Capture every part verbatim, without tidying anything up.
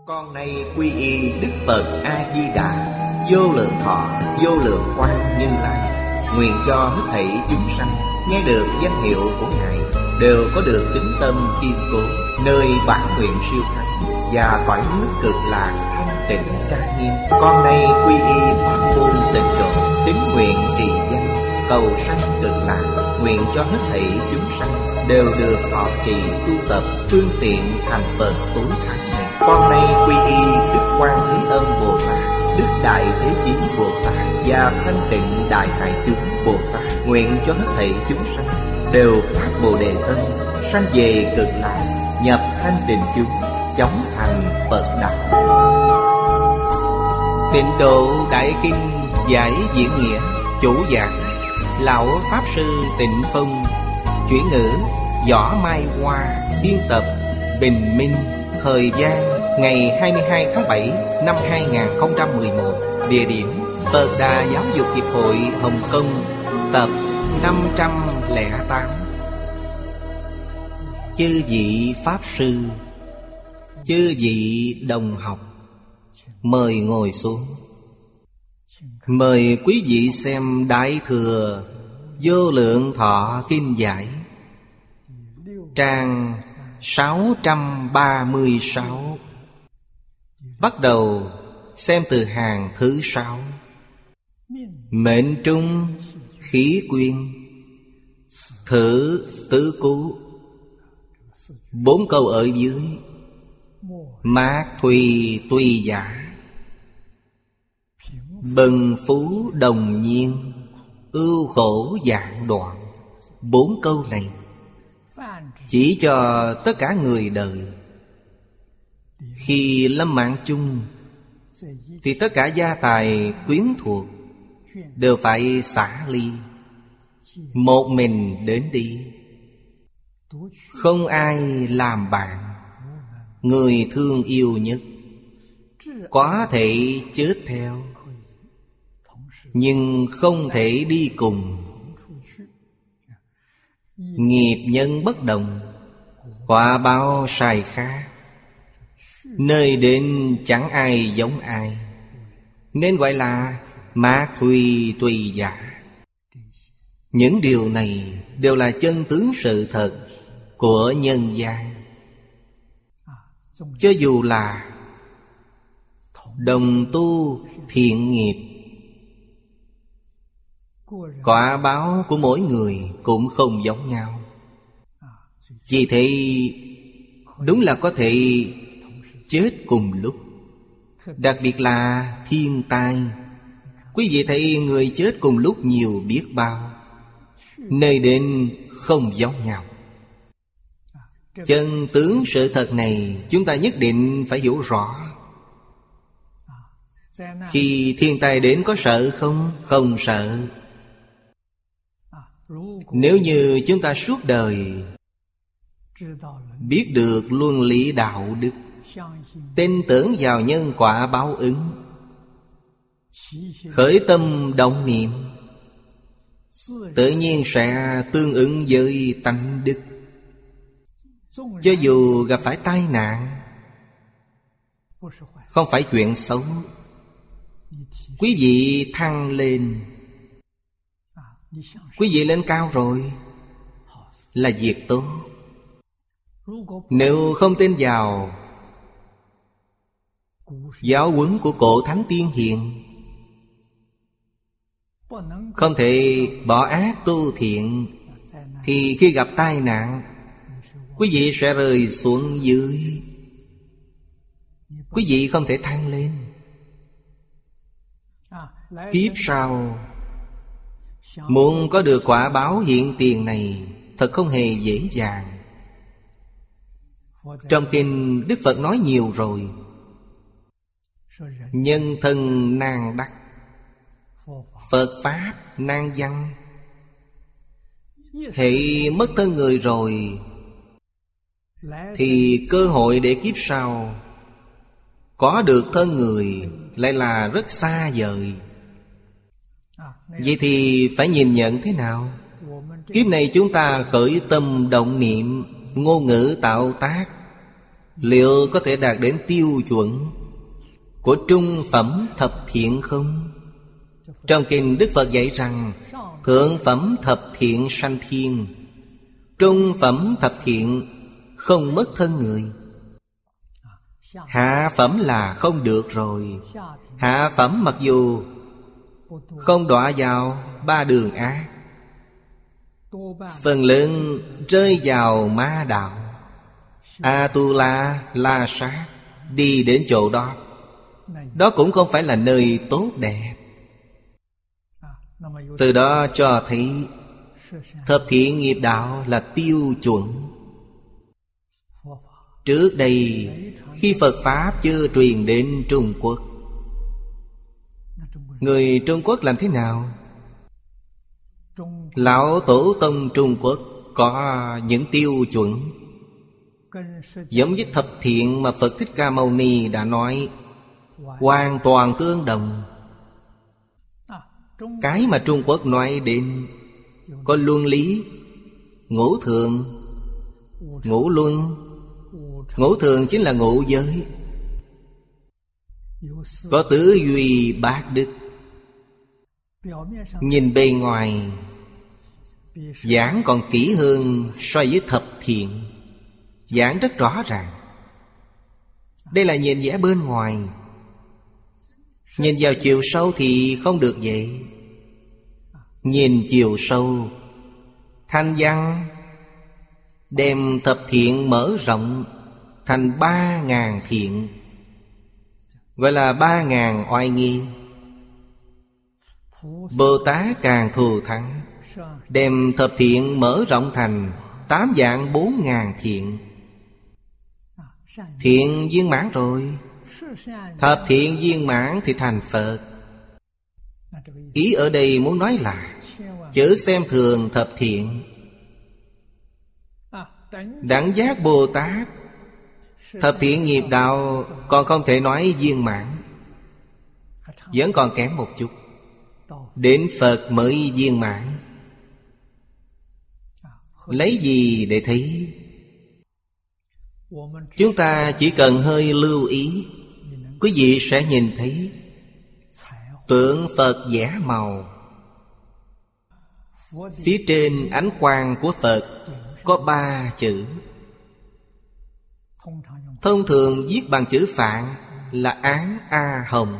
Con nay quy y Đức Phật A-di-đà, vô lượng thọ, vô lượng quang Như Lai. Nguyện cho hết thảy chúng sanh nghe được danh hiệu của Ngài đều có được tín tâm kiên cố, nơi bản nguyện siêu thắng và cõi nước cực lạc thanh tịnh trang nghiêm. Con nay quy y pháp môn tịnh độ, tín nguyện trì danh, cầu sanh cực lạc. Nguyện cho hết thảy chúng sanh đều được thọ trì tu tập phương tiện thành Phật tối thắng này. Con nay quy y Đức Quan Thế Âm Bồ Tát, Đức Đại Thế Chí Bồ Tát và Thanh Tịnh Đại Hải Chúng Bồ Tát. Nguyện cho hết thảy chúng sanh đều phát Bồ Đề Tâm, sanh về cực lạc, nhập thanh tịnh chúng, chóng thành Phật đạo. Tịnh Độ Đại Kinh giải diễn nghĩa, chủ giảng Lão Pháp Sư Tịnh Phong, chuyển ngữ Võ Mai Hoa, biên tập Bình Minh. Thời gian ngày hai mươi hai tháng bảy năm hai nghìn không trăm mười một. Địa điểm Phật Đà Giáo dục Hiệp hội Hồng Kông. Tập năm trăm lẻ tám. Chư vị Pháp Sư, chư vị đồng học, mời ngồi xuống. Mời quý vị xem Đại Thừa Vô Lượng Thọ Kinh Giải, trang sáu trăm ba mươi sáu. Bắt đầu xem từ hàng thứ sáu. Mệnh trung khí quyên, thử tứ cú. Bốn câu ở dưới. Mát thùy tùy giả, bần phú đồng nhiên, ưu khổ dạng đoạn. Bốn câu này chỉ cho tất cả người đời. Khi lâm mạng chung thì tất cả gia tài quyến thuộc đều phải xả ly, một mình đến đi. Không ai làm bạn, người thương yêu nhất có thể chết theo, nhưng không thể đi cùng. Nghiệp nhân bất đồng, quả báo sai khác, nơi đến chẳng ai giống ai, nên gọi là mát thùy tùy giả. Những điều này đều là chân tướng sự thật của nhân gian. Cho dù là đồng tu thiện nghiệp, quả báo của mỗi người cũng không giống nhau. Vì thế đúng là có thể chết cùng lúc. Đặc biệt là thiên tai, quý vị thấy người chết cùng lúc nhiều biết bao, nơi đến không giống nhau. Chân tướng sự thật này chúng ta nhất định phải hiểu rõ. Khi thiên tai đến có sợ không? Không sợ. Nếu như chúng ta suốt đời biết được luân lý đạo đức, tin tưởng vào nhân quả báo ứng, khởi tâm động niệm, tự nhiên sẽ tương ứng với tánh đức. Cho dù gặp phải tai nạn, không phải chuyện xấu, quý vị thăng lên, quý vị lên cao rồi, là việc tốt. Nếu không tin vào giáo huấn của cổ thánh tiên hiền, không thể bỏ ác tu thiện, thì khi gặp tai nạn, quý vị sẽ rơi xuống dưới, quý vị không thể thăng lên. Kiếp sau muốn có được quả báo hiện tiền này thật không hề dễ dàng. Trong kinh Đức Phật nói nhiều rồi. Nhân thân nan đắc, Phật Pháp nan văn. Hễ mất thân người rồi thì cơ hội để kiếp sau có được thân người lại là rất xa vời. Vậy thì phải nhìn nhận thế nào? Kiếp này chúng ta khởi tâm động niệm, ngôn ngữ tạo tác liệu có thể đạt đến tiêu chuẩn của trung phẩm thập thiện không? Trong kinh Đức Phật dạy rằng thượng phẩm thập thiện sanh thiên, trung phẩm thập thiện không mất thân người. Hạ phẩm là không được rồi. Hạ phẩm mặc dù không đọa vào ba đường ác, phần lớn rơi vào ma đạo, A-tu-la, La Sát, đi đến chỗ đó. Đó cũng không phải là nơi tốt đẹp. Từ đó cho thấy thập thiện nghiệp đạo là tiêu chuẩn. Trước đây khi Phật Pháp chưa truyền đến Trung Quốc, người Trung Quốc làm thế nào? Lão Tổ Tông Trung Quốc có những tiêu chuẩn giống với thập thiện mà Phật Thích Ca Mâu Ni đã nói, hoàn toàn tương đồng. Cái mà Trung Quốc nói đến có luân lý, ngũ thường, ngũ luân. Ngũ thường chính là ngũ giới, có tứ duy bát đức. Nhìn bề ngoài giảng còn kỹ hơn so với thập thiện, giảng rất rõ ràng. Đây là nhìn vẻ bên ngoài. Nhìn vào chiều sâu thì không được vậy. Nhìn chiều sâu, thanh văn đem thập thiện mở rộng thành ba ngàn thiện, gọi là ba ngàn oai nghi. Bồ Tát càng thù thắng, đem thập thiện mở rộng thành tám vạn bốn ngàn thiện. Thiện viên mãn rồi, thập thiện viên mãn thì thành Phật. Ý ở đây muốn nói là chớ xem thường thập thiện. Đẳng giác Bồ Tát, thập thiện nghiệp đạo còn không thể nói viên mãn, vẫn còn kém một chút. Đến Phật mới viên mãn. Lấy gì để thấy? Chúng ta chỉ cần hơi lưu ý, quý vị sẽ nhìn thấy tượng Phật vẽ màu. Phía trên ánh quang của Phật có ba chữ. Thông thường viết bằng chữ Phạn là Án A Hồng.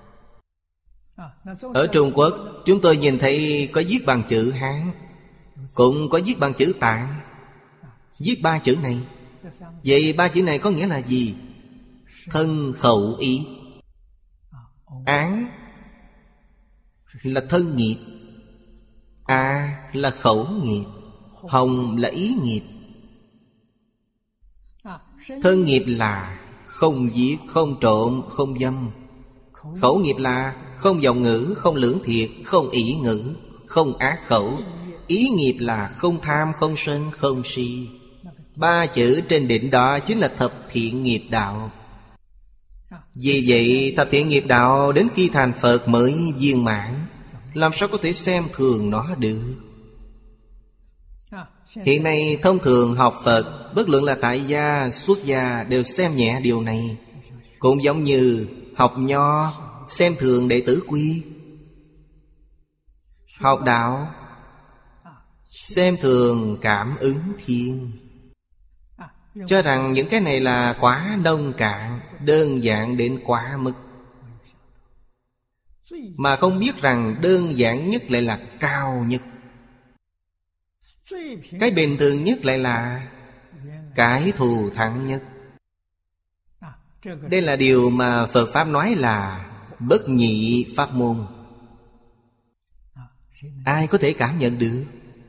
Ở Trung Quốc chúng tôi nhìn thấy có viết bằng chữ Hán, cũng có viết bằng chữ Tạng. Viết ba chữ này. Vậy ba chữ này có nghĩa là gì? Thân khẩu ý. Án là thân nghiệp, A là khẩu nghiệp, Hồng là ý nghiệp. Thân nghiệp là không giết, không trộm, không dâm. Khẩu nghiệp là không vọng ngữ, không lưỡng thiệt, không ỷ ngữ, không ác khẩu. Ý nghiệp là không tham, không sân, không si. Ba chữ trên đỉnh đó chính là thập thiện nghiệp đạo. Vì vậy thập thiện nghiệp đạo đến khi thành Phật mới viên mãn. Làm sao có thể xem thường nó được? Hiện nay thông thường học Phật, bất luận là tại gia, xuất gia đều xem nhẹ điều này. Cũng giống như học nho xem thường đệ tử quy. Học đạo xem thường cảm ứng thiên, cho rằng những cái này là quá nông cạn, đơn giản đến quá mức, mà không biết rằng đơn giản nhất lại là cao nhất. Cái bình thường nhất lại là cái thù thắng nhất. Đây là điều mà Phật Pháp nói là bất nhị pháp môn. Ai có thể cảm nhận được?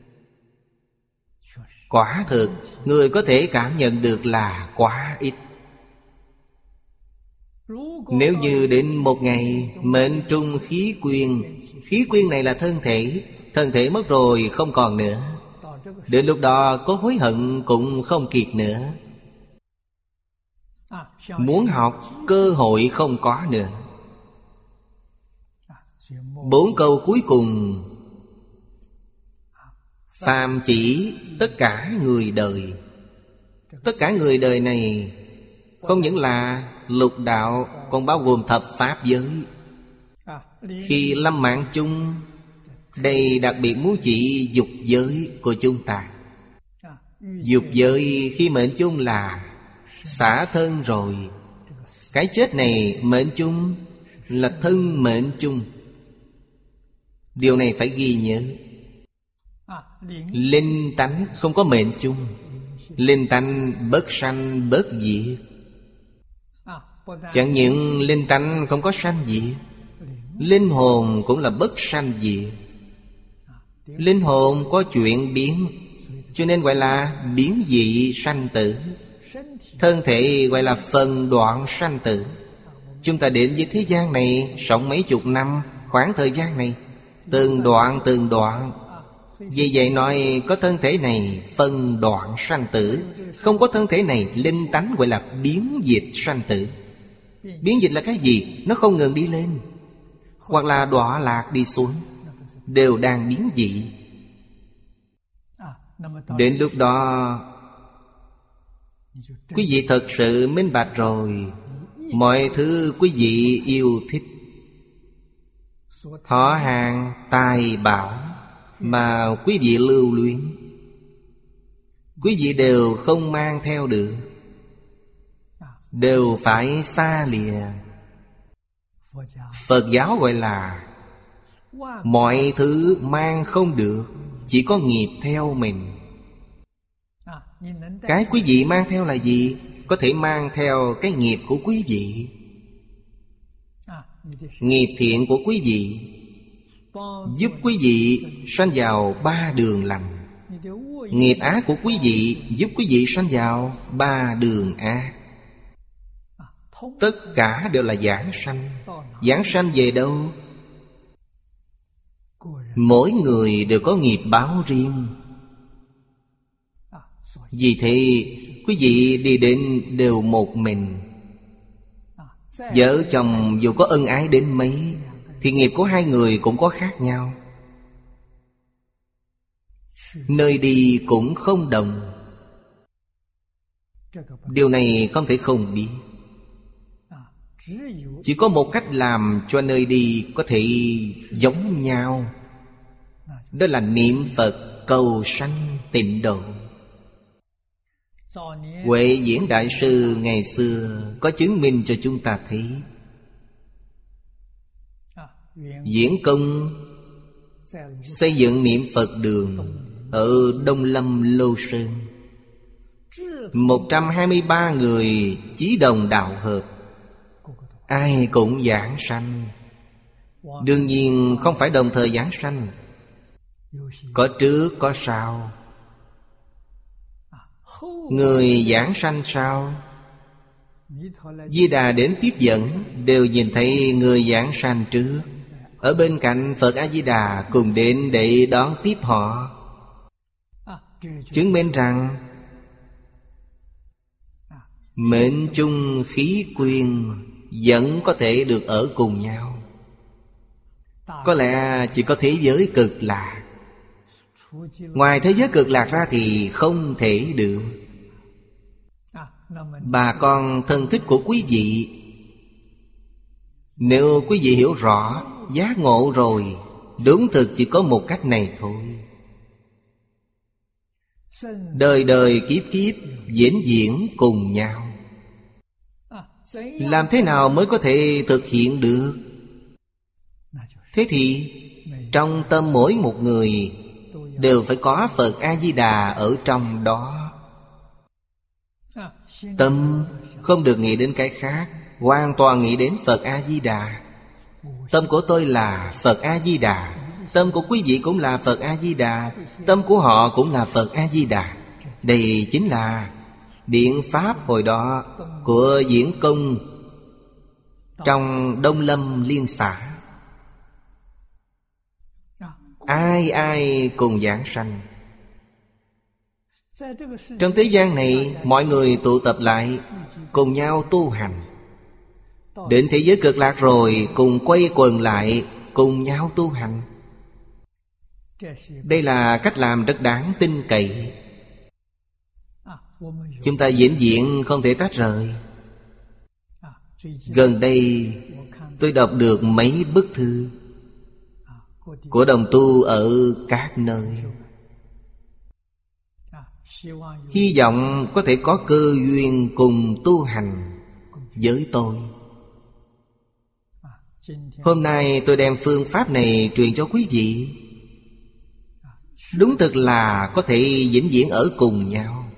Quả thực người có thể cảm nhận được là quá ít. Nếu như đến một ngày mệnh trung khí quyên, khí quyên này là thân thể, thân thể mất rồi không còn nữa, đến lúc đó có hối hận cũng không kịp nữa. Muốn học cơ hội không có nữa. Bốn câu cuối cùng phàm chỉ tất cả người đời. Tất cả người đời này Không những là lục đạo, còn bao gồm thập pháp giới. Khi lâm mạng chung, đây đặc biệt muốn chỉ dục giới của chúng ta. Dục giới khi mệnh chung là xả thân rồi. Cái chết này mệnh chung là thân mệnh chung. Điều này phải ghi nhớ. Linh tánh không có mệnh chung. Linh tánh bất sanh bất diệt. Chẳng những linh tánh không có sanh diệt, linh hồn cũng là bất sanh diệt. Linh hồn có chuyện biến, cho nên gọi là biến dị sanh tử. Thân thể gọi là phần đoạn sanh tử. Chúng ta đến với thế gian này sống mấy chục năm, khoảng thời gian này từng đoạn từng đoạn. Vì vậy nói có thân thể này phân đoạn sanh tử. Không có thân thể này linh tánh gọi là biến dịch sanh tử. Biến dịch là cái gì? Nó không ngừng đi lên, hoặc là đọa lạc đi xuống, đều đang biến dị. Đến lúc đó quý vị thật sự minh bạch rồi. Mọi thứ quý vị yêu thích, họ hàng tài bảo mà quý vị lưu luyến, quý vị đều không mang theo được, đều phải xa lìa. Phật giáo gọi là mọi thứ mang không được, chỉ có nghiệp theo mình. Cái quý vị mang theo là gì? Có thể mang theo cái nghiệp của quý vị. Nghiệp thiện của quý vị giúp quý vị sanh vào ba đường lành. Nghiệp ác của quý vị giúp quý vị sanh vào ba đường ác. Tất cả đều là giảng sanh. Giảng sanh về đâu? Mỗi người đều có nghiệp báo riêng. Vì thế quý vị đi đến đều một mình. Vợ chồng dù có ân ái đến mấy thì nghiệp của hai người cũng có khác nhau. Nơi đi cũng không đồng. Điều này không thể không biết. Chỉ có một cách làm cho nơi đi có thể giống nhau, đó là niệm Phật cầu sanh tịnh độ. Huệ Diễn Đại Sư ngày xưa có chứng minh cho chúng ta thấy. Diễn Công xây dựng niệm Phật đường ở Đông Lâm Lô Sơn. Một trăm hai mươi ba người chí đồng đạo hợp, ai cũng giảng sanh. Đương nhiên không phải đồng thời giảng sanh, có trước có sau. Người giảng sanh sau, Di Đà đến tiếp dẫn, đều nhìn thấy người giảng sanh trước. Ở bên cạnh Phật A-di-đà cùng đến để đón tiếp họ, chứng minh rằng mệnh chung khí quyên vẫn có thể được ở cùng nhau. Có lẽ chỉ có thế giới cực lạc. Ngoài thế giới cực lạc ra thì không thể được. Bà con thân thích của quý vị, nếu quý vị hiểu rõ, giác ngộ rồi, đúng thực chỉ có một cách này thôi. Đời đời kiếp kiếp vĩnh viễn cùng nhau. Làm thế nào mới có thể thực hiện được? Thế thì trong tâm mỗi một người đều phải có Phật A-di-đà ở trong đó. Tâm không được nghĩ đến cái khác, hoàn toàn nghĩ đến Phật A-di-đà. Tâm của tôi là Phật A-di-đà, tâm của quý vị cũng là Phật A-di-đà, tâm của họ cũng là Phật A-di-đà. Đây chính là điện pháp hồi đó của Diễn Công trong Đông Lâm Liên xã. Ai ai cùng giảng sanh. Trong thế gian này, mọi người tụ tập lại cùng nhau tu hành. Đến thế giới cực lạc rồi, cùng quay quần lại cùng nhau tu hành. Đây là cách làm rất đáng tin cậy. Chúng ta vĩnh viễn không thể tách rời. Gần đây tôi đọc được mấy bức thư của đồng tu ở các nơi. Hy vọng có thể có cơ duyên cùng tu hành với tôi. Hôm nay tôi đem phương pháp này truyền cho quý vị. Đúng thực là có thể vĩnh viễn ở cùng nhau.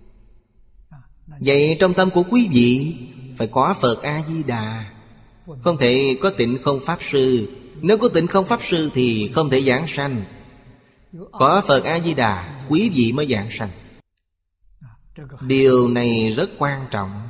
Vậy trong tâm của quý vị phải có Phật A-di-đà, không thể có Tịnh Không Pháp Sư. Nếu có Tịnh Không Pháp Sư thì không thể giảng sanh. Có Phật A-di-đà, quý vị mới giảng sanh. Điều này rất quan trọng.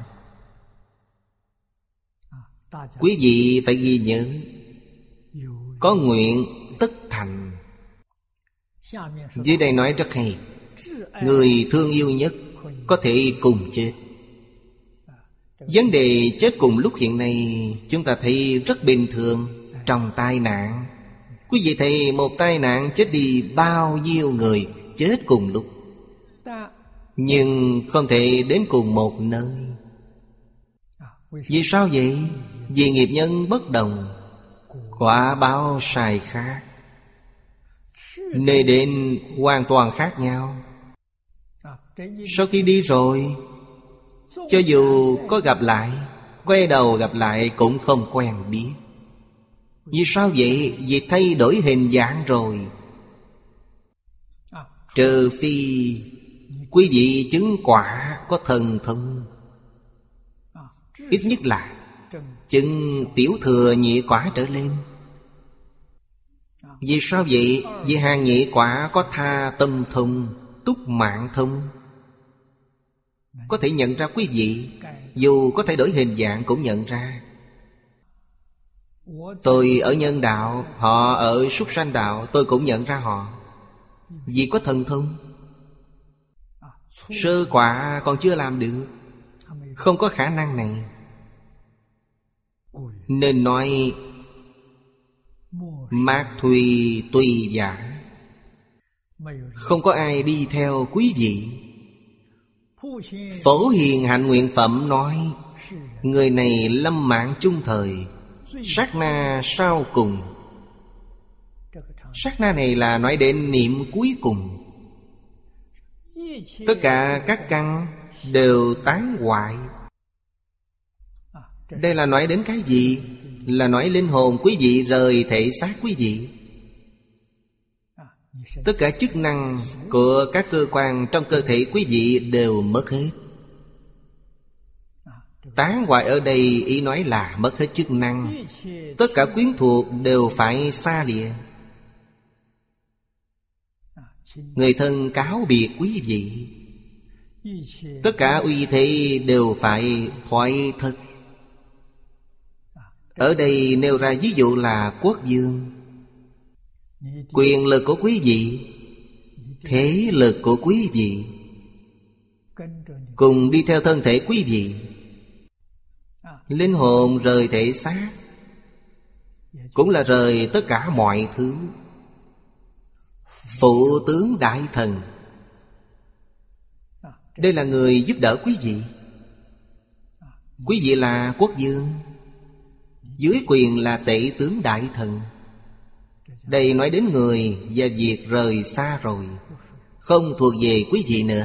Quý vị phải ghi nhớ. Có nguyện tất thành. Dưới đây nói rất hay. Người thương yêu nhất có thể cùng chết. Vấn đề chết cùng lúc hiện nay chúng ta thấy rất bình thường. Trong tai nạn, quý vị thấy một tai nạn chết đi bao nhiêu người chết cùng lúc, nhưng không thể đến cùng một nơi. Vì sao vậy? Vì nghiệp nhân bất đồng, quả báo sai khác, nơi đến hoàn toàn khác nhau. Sau khi đi rồi, cho dù có gặp lại, quay đầu gặp lại cũng không quen biết. Vì sao vậy? Vì thay đổi hình dạng rồi. Trừ phi quý vị chứng quả có thần thông, ít nhất là chứng tiểu thừa nhị quả trở lên. Vì sao vậy? Vì hàng nhị quả có tha tâm thông, túc mạng thông, có thể nhận ra quý vị. Dù có thay đổi hình dạng cũng nhận ra. Tôi ở nhân đạo, họ ở súc sanh đạo, tôi cũng nhận ra họ. Vì có thần thông. Sơ quả còn chưa làm được, không có khả năng này. Nên nói mát thùy tùy giả, không có ai đi theo quý vị. Phổ Hiền Hạnh Nguyện Phẩm nói, người này lâm mạng chung thời, sát na sau cùng. Sát na này là nói đến niệm cuối cùng. Tất cả các căn đều tán hoại. Đây là nói đến cái gì? Là nói linh hồn quý vị rời thể xác quý vị. Tất cả chức năng của các cơ quan trong cơ thể quý vị đều mất hết. Tán hoại ở đây ý nói là mất hết chức năng. Tất cả quyến thuộc đều phải xa lìa. Người thân cáo biệt quý vị. Tất cả uy thế đều phải thoái thất. Ở đây nêu ra ví dụ là quốc vương. Quyền lực của quý vị, thế lực của quý vị cùng đi theo thân thể quý vị. Linh hồn rời thể xác cũng là rời tất cả mọi thứ. Phụ tướng đại thần, đây là người giúp đỡ quý vị. Quý vị là quốc vương, dưới quyền là tể tướng đại thần. Đây nói đến người và việc rời xa rồi, không thuộc về quý vị nữa.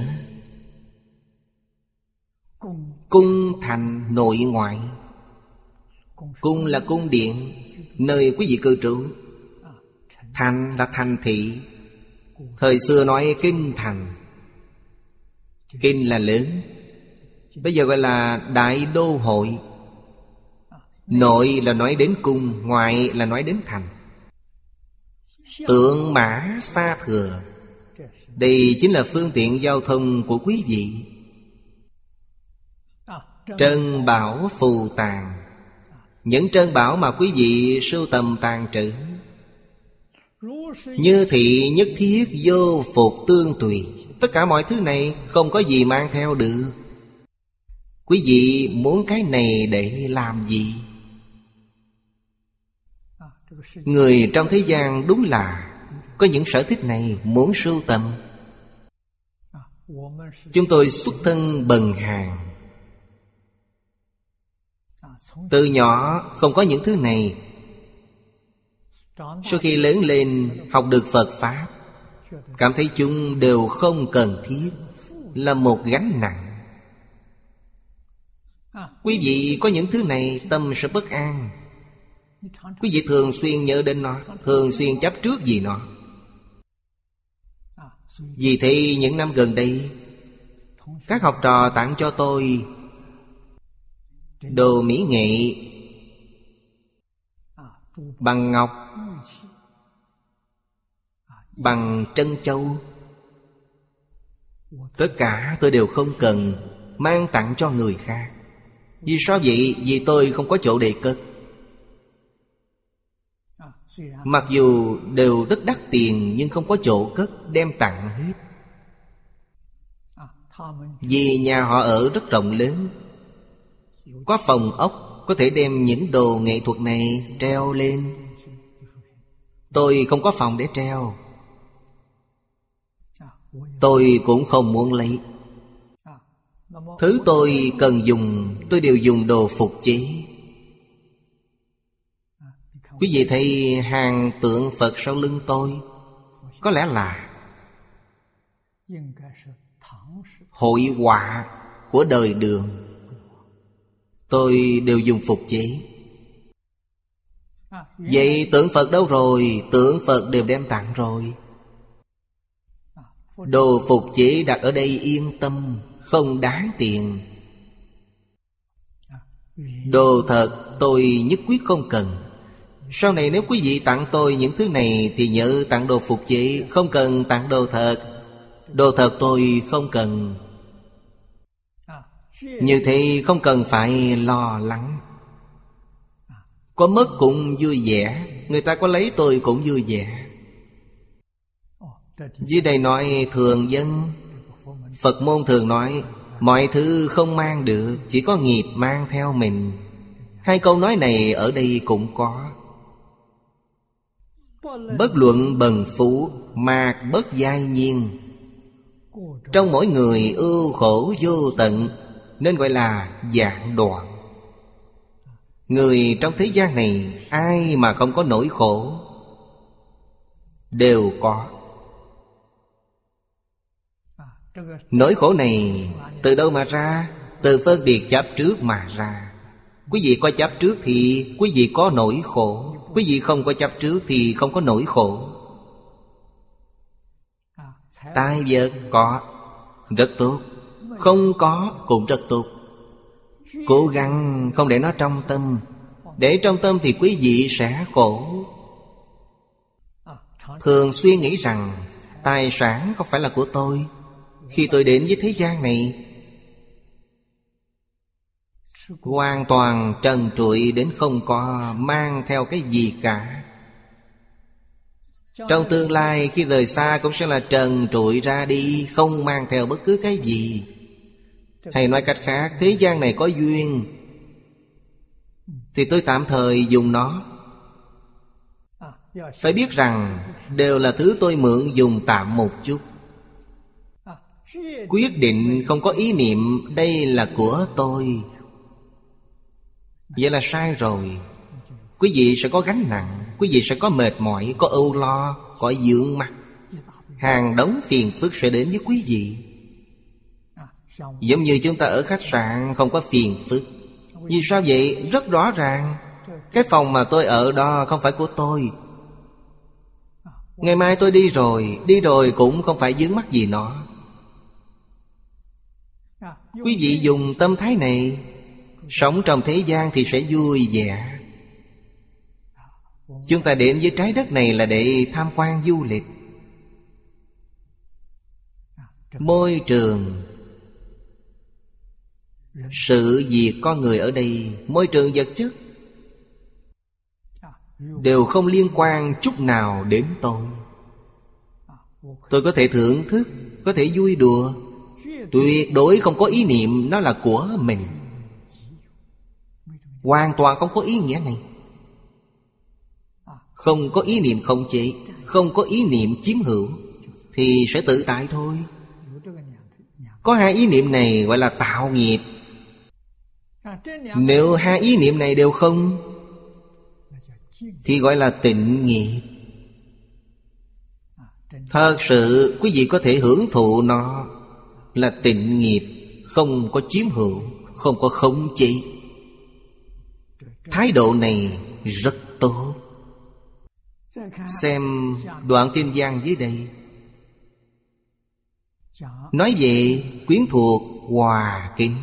Cung thành nội ngoại. Cung là cung điện, nơi quý vị cư trú. Thành là thành thị. Thời xưa nói kinh thành. Kinh là lớn, bây giờ gọi là đại đô hội. Nội là nói đến cung, ngoại là nói đến thành. Tượng mã xa thừa, đây chính là phương tiện giao thông của quý vị. Trân bảo phù tàn, những trân bảo mà quý vị sưu tầm tàn trữ. Như thị nhất thiết vô phục tương tùy, tất cả mọi thứ này không có gì mang theo được. Quý vị muốn cái này để làm gì? Người trong thế gian đúng là có những sở thích này, muốn sưu tầm. Chúng tôi xuất thân bần hàn, Từ nhỏ không có những thứ này. Sau khi lớn lên học được Phật Pháp, cảm thấy chúng đều không cần thiết, là một gánh nặng. Quý vị có những thứ này, tâm sẽ bất an. Quý vị thường xuyên nhớ đến nó, thường xuyên chấp trước vì nó. Vì thế những năm gần đây, các học trò tặng cho tôi đồ mỹ nghệ bằng ngọc, bằng trân châu. Tất cả tôi đều không cần, mang tặng cho người khác. Vì sao vậy? Vì tôi không có chỗ để cất. Mặc dù đều rất đắt tiền, nhưng không có chỗ cất, đem tặng hết. Vì nhà họ ở rất rộng lớn, có phòng ốc, có thể đem những đồ nghệ thuật này treo lên. Tôi không có phòng để treo, tôi cũng không muốn lấy. Thứ tôi cần dùng, tôi đều dùng đồ phục chế. Quý vị thấy hàng tượng Phật sau lưng tôi, có lẽ là hội họa của đời Đường. Tôi đều dùng phục chế. Vậy tượng Phật đâu rồi? Tượng Phật đều đem tặng rồi. Đồ phục chế đặt ở đây yên tâm, không đáng tiền. Đồ thật tôi nhất quyết không cần. Sau này nếu quý vị tặng tôi những thứ này thì nhớ tặng đồ phục chế, không cần tặng đồ thật. Đồ thật tôi không cần. Như thế không cần phải lo lắng. Có mất cũng vui vẻ, người ta có lấy tôi cũng vui vẻ. Dưới đây nói thường dân. Phật môn thường nói mọi thứ không mang được, chỉ có nghiệp mang theo mình. Hai câu nói này ở đây cũng có. Bất luận bần phú, mạc bất giai nhiên. Trong mỗi người ưu khổ vô tận, nên gọi là dạng đoạn. Người trong thế gian này, ai mà không có nỗi khổ? Đều có. Nỗi khổ này từ đâu mà ra? Từ phân biệt chấp trước mà ra. Quý vị có chấp trước thì quý vị có nỗi khổ. Quý vị không có chấp trước thì không có nỗi khổ. Tài vật có, rất tốt. Không có cũng rất tốt. Cố gắng không để nó trong tâm. Để trong tâm thì quý vị sẽ khổ. Thường xuyên nghĩ rằng tài sản không phải là của tôi. Khi tôi đến với thế gian này, hoàn toàn trần trụi đến không có mang theo cái gì cả. Trong tương lai khi rời xa cũng sẽ là trần trụi ra đi, không mang theo bất cứ cái gì. Hay nói cách khác, thế gian này có duyên thì tôi tạm thời dùng nó. Phải biết rằng đều là thứ tôi mượn dùng tạm một chút. Quyết định không có ý niệm đây là của tôi, vậy là sai rồi. Quý vị sẽ có gánh nặng, quý vị sẽ có mệt mỏi, có âu lo, có vướng mắc. Hàng đống phiền phức sẽ đến với quý vị. Giống như chúng ta ở khách sạn không có phiền phức. Vì sao vậy? Rất rõ ràng. Cái phòng mà tôi ở đó không phải của tôi. Ngày mai tôi đi rồi, đi rồi cũng không phải vướng mắc gì nó. Quý vị dùng tâm thái này, sống trong thế gian thì sẽ vui vẻ. Chúng ta đến với trái đất này là để tham quan du lịch. Môi trường, sự việc con người ở đây, môi trường vật chất đều không liên quan chút nào đến tôi. Tôi có thể thưởng thức, có thể vui đùa, tuyệt đối không có ý niệm nó là của mình. Hoàn toàn không có ý nghĩa này. Không có ý niệm khống chế, không có ý niệm chiếm hữu, thì sẽ tự tại thôi. Có hai ý niệm này gọi là tạo nghiệp. Nếu hai ý niệm này đều không thì gọi là tịnh nghiệp. Thật sự quý vị có thể hưởng thụ nó là tịnh nghiệp, không có chiếm hữu, không có khống chế. Thái độ này rất tốt. Xem đoạn kinh văn dưới đây, nói về quyến thuộc hòa kính.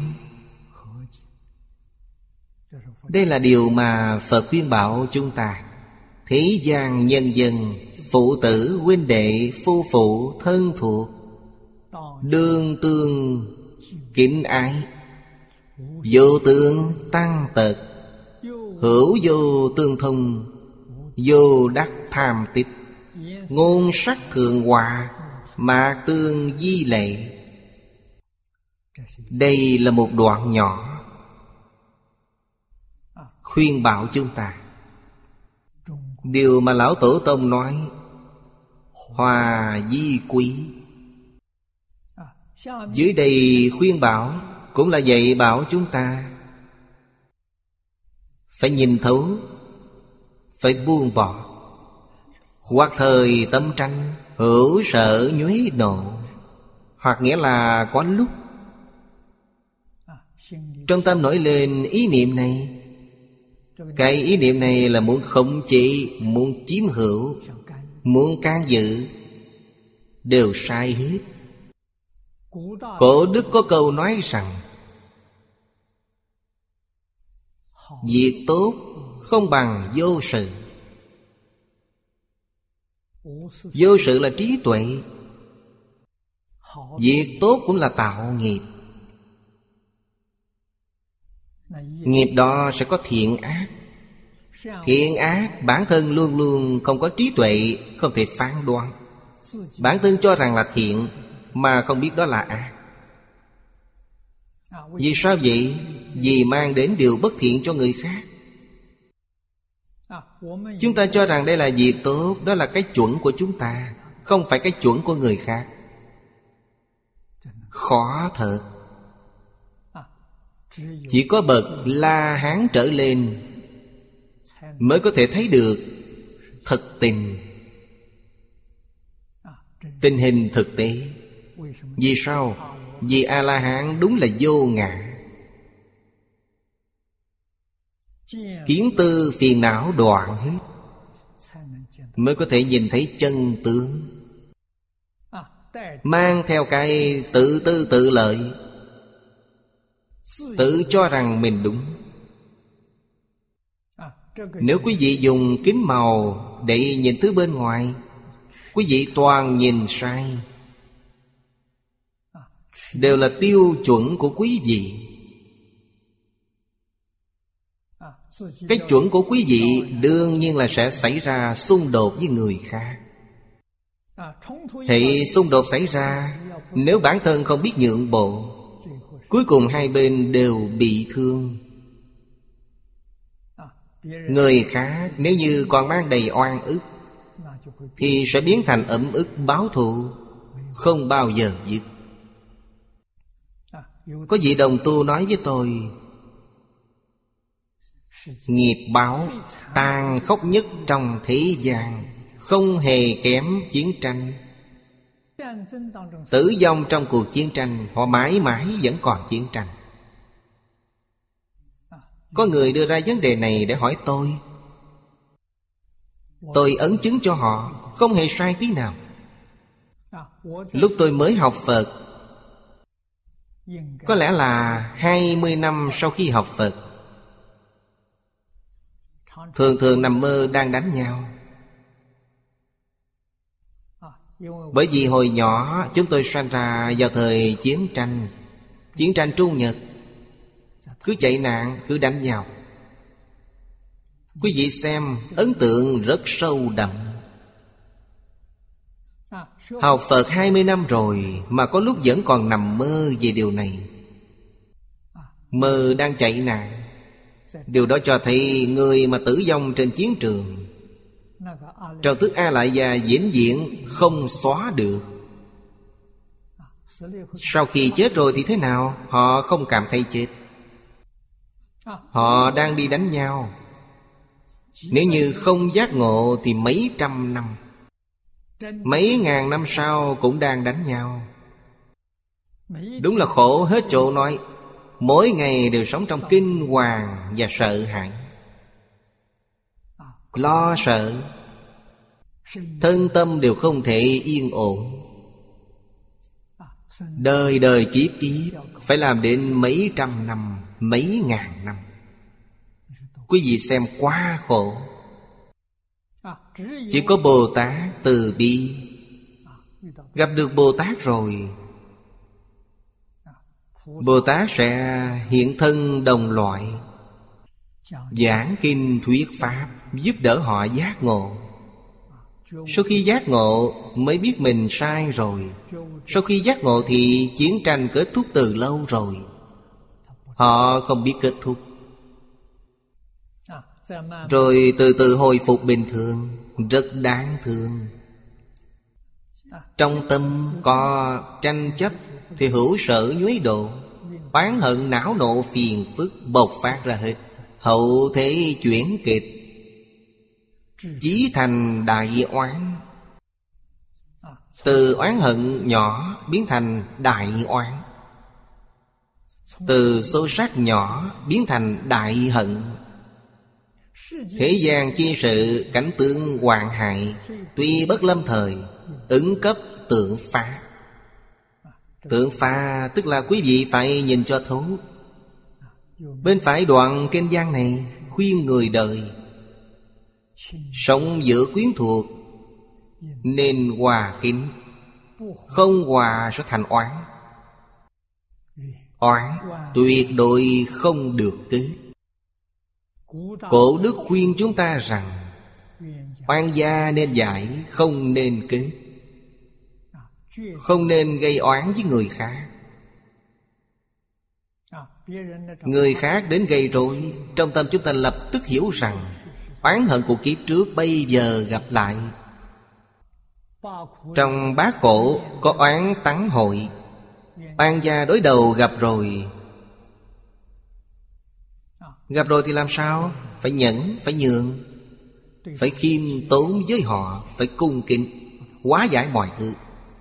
Đây là điều mà Phật khuyên bảo chúng ta. Thế gian nhân dân, phụ tử, huynh đệ, phu phụ, thân thuộc, đương tương kính ái, vô tương tăng tật, hữu vô tương thông, vô đắc tham tích, ngôn sắc thường hòa, mạc tương di lệ. Đây là một đoạn nhỏ khuyên bảo chúng ta. Điều mà Lão Tổ Tông nói hòa di quý, dưới đây khuyên bảo cũng là dạy bảo chúng ta phải nhìn thấu, phải buông bỏ. Hoặc thời tâm tranh, hữu sợ nhuế nộ. Hoặc nghĩa là có lúc trong tâm nổi lên ý niệm này, cái ý niệm này là muốn khống chế, muốn chiếm hữu, muốn can dự, đều sai hết. Cổ đức có câu nói rằng việc tốt không bằng vô sự. Vô sự là trí tuệ. Việc tốt cũng là tạo nghiệp. Nghiệp đó sẽ có thiện ác. Thiện ác bản thân luôn luôn không có trí tuệ, không thể phán đoán. Bản thân cho rằng là thiện mà không biết đó là ác. Vì sao vậy? Vì mang đến điều bất thiện cho người khác. Chúng ta cho rằng đây là việc tốt, đó là cái chuẩn của chúng ta, không phải cái chuẩn của người khác. Khó thật. Chỉ có bậc La Hán trở lên mới có thể thấy được thực tình, tình hình thực tế. Vì sao? Vì A-la-hán đúng là vô ngã, kiến tư phiền não đoạn hết, mới có thể nhìn thấy chân tướng. Mang theo cái tự tư tự lợi, tự cho rằng mình đúng. Nếu quý vị dùng kính màu để nhìn thứ bên ngoài, quý vị toàn nhìn sai. Đều là tiêu chuẩn của quý vị. Cái chuẩn của quý vị đương nhiên là sẽ xảy ra xung đột với người khác. Hệ xung đột xảy ra, nếu bản thân không biết nhượng bộ, cuối cùng hai bên đều bị thương. Người khác nếu như còn mang đầy oan ức thì sẽ biến thành ấm ức báo thù, không bao giờ dứt. Có vị đồng tu nói với tôi, nghiệp báo tàn khốc nhất trong thế gian, không hề kém chiến tranh. Tử vong trong cuộc chiến tranh, họ mãi mãi vẫn còn chiến tranh. Có người đưa ra vấn đề này để hỏi tôi, tôi ấn chứng cho họ không hề sai tí nào. Lúc tôi mới học Phật, có lẽ là hai mươi năm sau khi học Phật, thường thường nằm mơ đang đánh nhau. Bởi vì hồi nhỏ chúng tôi sinh ra vào thời chiến tranh, chiến tranh Trung Nhật, cứ chạy nạn, cứ đánh nhau. Quý vị xem, ấn tượng rất sâu đậm. Học Phật hai mươi năm rồi mà có lúc vẫn còn nằm mơ về điều này. Mơ đang chạy nạn. Điều đó cho thấy người mà tử vong trên chiến trường, trong thức A Lại Gia vĩnh viễn không xóa được. Sau khi chết rồi thì thế nào? Họ không cảm thấy chết. Họ đang đi đánh nhau. Nếu như không giác ngộ thì mấy trăm năm, mấy ngàn năm sau cũng đang đánh nhau. Đúng là khổ hết chỗ nói. Mỗi ngày đều sống trong kinh hoàng và sợ hãi, lo sợ, thân tâm đều không thể yên ổn. Đời đời kiếp kiếp phải làm đến mấy trăm năm, mấy ngàn năm. Quý vị xem quá khổ. Chỉ có Bồ Tát từ bi, gặp được Bồ Tát rồi, Bồ Tát sẽ hiện thân đồng loại, giảng kinh thuyết pháp, giúp đỡ họ giác ngộ. Sau khi giác ngộ mới biết mình sai rồi. Sau khi giác ngộ thì chiến tranh kết thúc từ lâu rồi. Họ không biết kết thúc, rồi từ từ hồi phục bình thường. Rất đáng thương. Trong tâm có tranh chấp thì hữu sở nhuế độ, oán hận não nộ phiền phức bộc phát ra hết. Hậu thế chuyển kịch, chí thành đại oán. Từ oán hận nhỏ biến thành đại oán, từ xô xát nhỏ biến thành đại hận. Thế gian chi sự cảnh tượng hoạn hại, tuy bất lâm thời, ứng cấp tượng phá. Tượng phá tức là quý vị phải nhìn cho thấu. Bên phải đoạn kinh văn này khuyên người đời sống giữa quyến thuộc nên hòa kính, không hòa sẽ thành oán. Oán tuyệt đối không được kết. Cổ đức khuyên chúng ta rằng oan gia nên giải, không nên kết. Không nên gây oán với người khác. Người khác đến gây rối, trong tâm chúng ta lập tức hiểu rằng oán hận của kiếp trước bây giờ gặp lại. Trong bát khổ có oán tắng hội. Oan gia đối đầu gặp rồi. Gặp rồi thì làm sao? Phải nhẫn, phải nhường, phải khiêm tốn với họ, phải cung kính, hóa giải mọi thứ.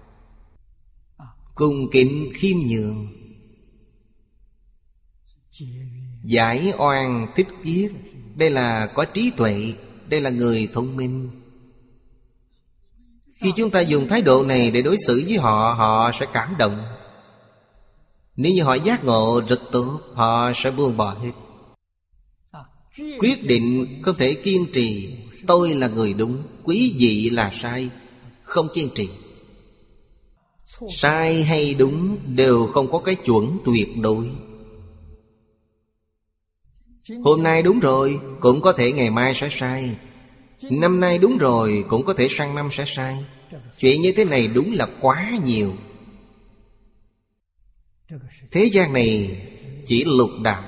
Cung kính khiêm nhường, giải oan thích kiết. Đây là có trí tuệ, đây là người thông minh. Khi chúng ta dùng thái độ này để đối xử với họ, họ sẽ cảm động. Nếu như họ giác ngộ rất tốt, họ sẽ buông bỏ hết. Quyết định không thể kiên trì. Tôi là người đúng, quý vị là sai. Không kiên trì. Sai hay đúng đều không có cái chuẩn tuyệt đối. Hôm nay đúng rồi, cũng có thể ngày mai sẽ sai. Năm nay đúng rồi, cũng có thể sang năm sẽ sai. Chuyện như thế này đúng là quá nhiều. Thế gian này chỉ lục đạo.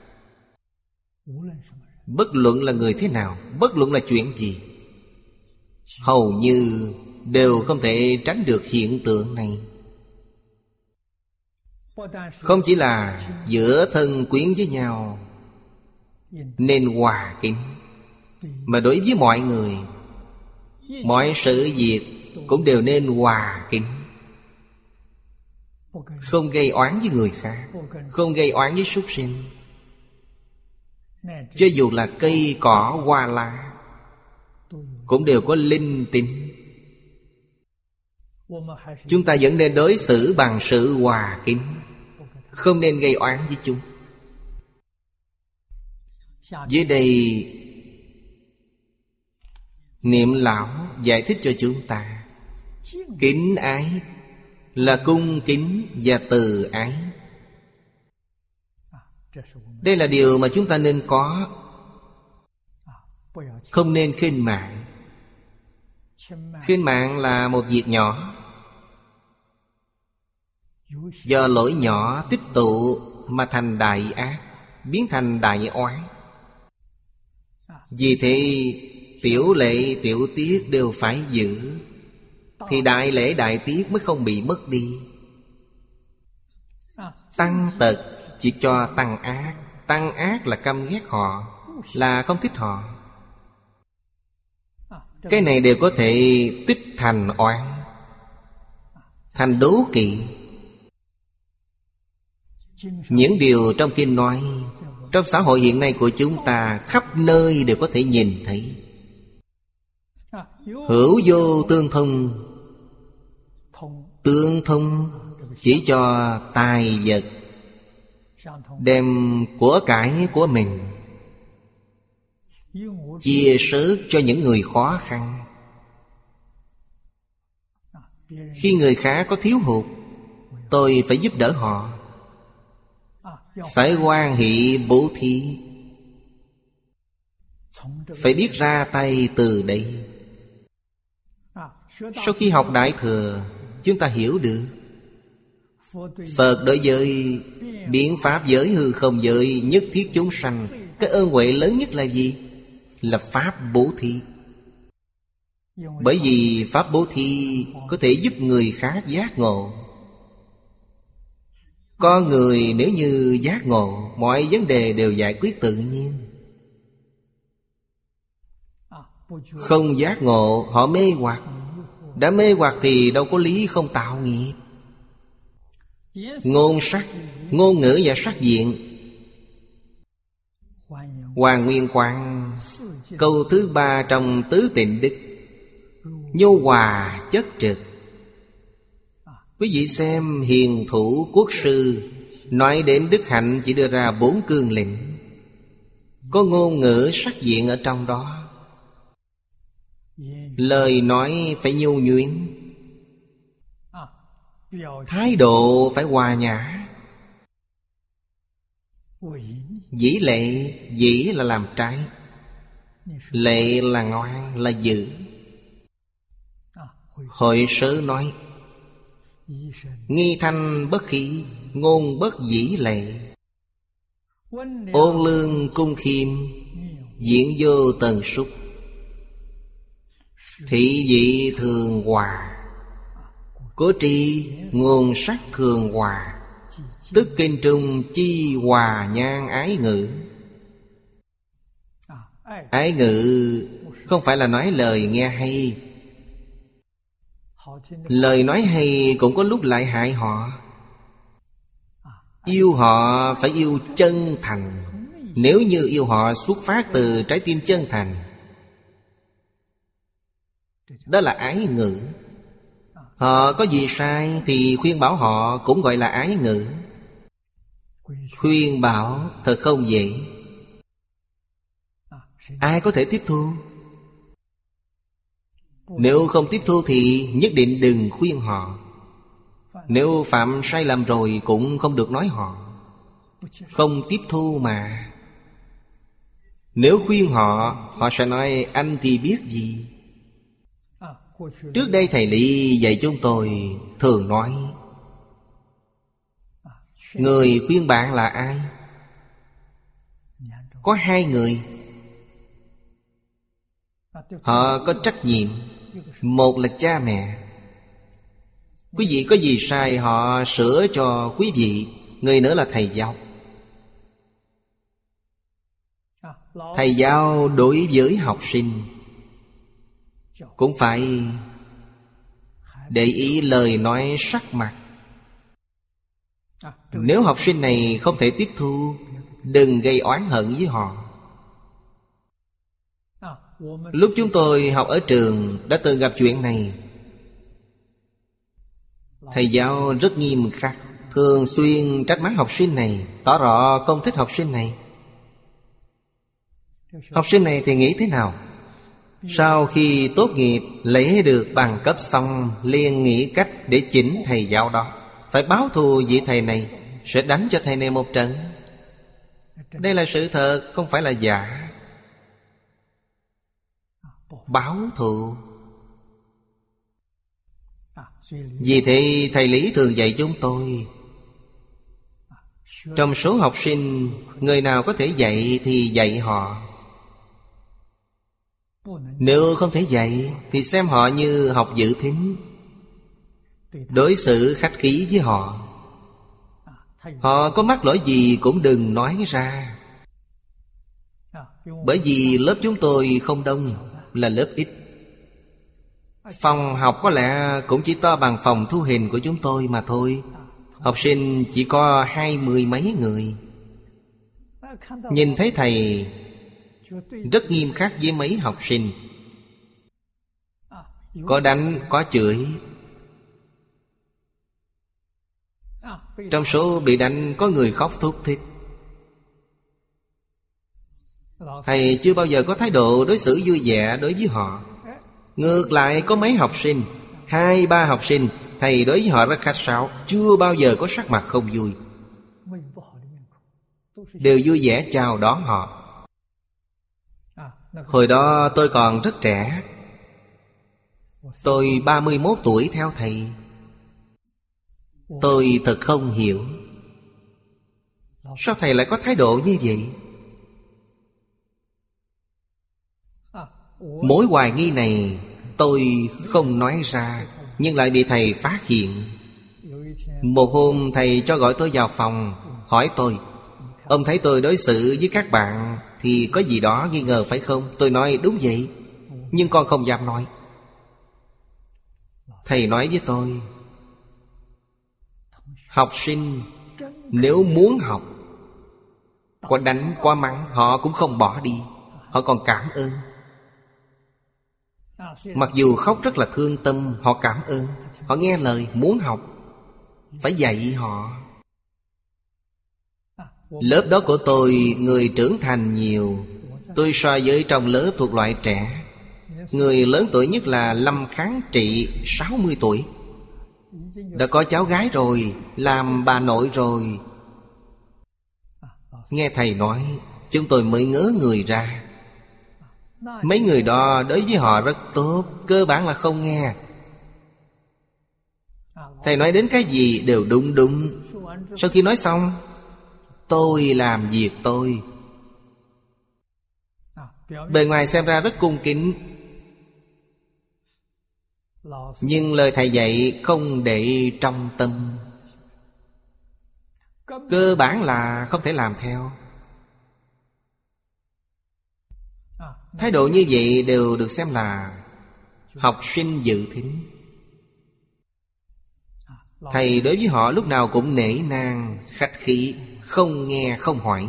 Bất luận là người thế nào, bất luận là chuyện gì, hầu như đều không thể tránh được hiện tượng này. Không chỉ là giữa thân quyến với nhau nên hòa kính, mà đối với mọi người, mọi sự việc cũng đều nên hòa kính. Không gây oán với người khác, không gây oán với súc sinh. Cho dù là cây cỏ hoa lá cũng đều có linh tính. Chúng ta vẫn nên đối xử bằng sự hòa kính, không nên gây oán với chúng. Dưới đây Niệm Lão giải thích cho chúng ta, kính ái là cung kính và từ ái. Đây là điều mà chúng ta nên có. Không nên khinh mạng. Khinh mạng là một việc nhỏ, do lỗi nhỏ tích tụ mà thành đại ác, biến thành đại oán. Vì thế tiểu lệ tiểu tiết đều phải giữ, thì đại lễ đại tiết mới không bị mất đi. Tăng tật chỉ cho tăng ác, Tăng ác là căm ghét họ, là không thích họ. Cái này đều có thể tích thành oán, thành đố kỵ. Những điều trong kinh nói, trong xã hội hiện nay của chúng ta khắp nơi đều có thể nhìn thấy. Hữu vô tương thông. Tương thông chỉ cho tài vật, đem của cải của mình chia sớt cho những người khó khăn. Khi người khác có thiếu hụt, tôi phải giúp đỡ họ, phải hoan hỷ bố thí, phải biết ra tay từ đây. Sau khi học Đại Thừa, chúng ta hiểu được Phật đối với biện pháp giới, hư không giới, nhất thiết chúng sanh, cái ơn huệ lớn nhất là gì? Là pháp bố thí. Bởi vì pháp bố thí có thể giúp người khác giác ngộ. Con người nếu như giác ngộ, mọi vấn đề đều giải quyết tự nhiên. Không giác ngộ, họ mê hoặc. Đã mê hoặc thì đâu có lý không tạo nghiệp. Ngôn sắc, ngôn ngữ và sắc diện. Hoàng Nguyên Quang câu thứ ba trong Tứ Tịnh Đức: nhu hòa chất trực. Quý vị xem Hiền Thủ Quốc Sư nói đến đức hạnh chỉ đưa ra bốn cương lĩnh, có ngôn ngữ sắc diện ở trong đó. Lời nói phải nhu nhuyễn, thái độ phải hòa nhã. Dĩ lệ, dĩ là làm trái, lệ là ngoan, là giữ. Hội Sớ nói: nghi thanh bất khí, ngôn bất dĩ lệ. Ôn lương cung khiêm, diễn vô tần súc. Thị vị thường hòa, cố tri ngôn sắc thường hòa. Tức kinh trung chi hòa nhan ái ngữ. Ái ngữ không phải là nói lời nghe hay. Lời nói hay cũng có lúc lại hại họ. Yêu họ phải yêu chân thành. Nếu như yêu họ xuất phát từ trái tim chân thành, đó là ái ngữ. Họ có gì sai thì khuyên bảo họ cũng gọi là ái ngữ. Khuyên bảo thật không dễ. Ai có thể tiếp thu? Nếu không tiếp thu thì nhất định đừng khuyên họ. Nếu phạm sai lầm rồi cũng không được nói họ. Không tiếp thu mà. Nếu khuyên họ, họ sẽ nói anh thì biết gì. Trước đây thầy Lý dạy chúng tôi thường nói, người khuyên bạn là ai? Có hai người. Họ có trách nhiệm. Một là cha mẹ. Quý vị có gì sai họ sửa cho quý vị. Người nữa là thầy giáo. Thầy giáo đối với học sinh cũng phải để ý lời nói sắc mặt. Nếu học sinh này không thể tiếp thu, đừng gây oán hận với họ. Lúc chúng tôi học ở trường đã từng gặp chuyện này. Thầy giáo rất nghiêm khắc, thường xuyên trách mắng học sinh này, tỏ rõ không thích học sinh này. Học sinh này thì nghĩ thế nào? Sau khi tốt nghiệp lấy được bằng cấp xong, liền nghĩ cách để chỉnh thầy giáo đó. Phải báo thù vị thầy này, sẽ đánh cho thầy này một trận. Đây là sự thật, không phải là giả. Báo thù. Vì thế thầy Lý thường dạy chúng tôi, trong số học sinh, người nào có thể dạy thì dạy họ. Nếu không thể dạy thì xem họ như học dự thính, đối xử khách khí với họ. Họ có mắc lỗi gì cũng đừng nói ra. Bởi vì lớp chúng tôi không đông, là lớp ít. Phòng học có lẽ cũng chỉ to bằng phòng thu hình của chúng tôi mà thôi. Học sinh chỉ có hai mươi mấy người. Nhìn thấy thầy rất nghiêm khắc với mấy học sinh. Có đánh, có chửi. Trong số bị đánh có người khóc thút thít. Thầy chưa bao giờ có thái độ đối xử vui vẻ đối với họ. Ngược lại có mấy học sinh, hai ba học sinh, thầy đối với họ rất khách sáo, chưa bao giờ có sắc mặt không vui, đều vui vẻ chào đón họ. Hồi đó tôi còn rất trẻ. Tôi ba mươi mốt tuổi theo thầy. Tôi thật không hiểu, sao thầy lại có thái độ như vậy? Mối hoài nghi này tôi không nói ra, nhưng lại bị thầy phát hiện. Một hôm thầy cho gọi tôi vào phòng, hỏi tôi: ông thấy tôi đối xử với các bạn thì có gì đó nghi ngờ phải không? Tôi nói đúng vậy, nhưng con không dám nói. Thầy nói với tôi: học sinh nếu muốn học, có đánh có mắng họ cũng không bỏ đi, họ còn cảm ơn. Mặc dù khóc rất là thương tâm, họ cảm ơn, họ nghe lời, muốn học. Phải dạy họ. Lớp đó của tôi người trưởng thành nhiều. Tôi so với trong lớp thuộc loại trẻ. Người lớn tuổi nhất là Lâm Kháng Trị, sáu mươi tuổi, đã có cháu gái rồi, làm bà nội rồi. Nghe thầy nói, chúng tôi mới ngớ người ra. Mấy người đó đối với họ rất tốt, cơ bản là không nghe. Thầy nói đến cái gì đều đúng đúng. Sau khi nói xong, tôi làm việc tôi. Bề ngoài xem ra rất cung kính, nhưng lời thầy dạy không để trong tâm. Cơ bản là không thể làm theo. Thái độ như vậy đều được xem là học sinh dự thính. Thầy đối với họ lúc nào cũng nể nang, khách khí, không nghe không hỏi.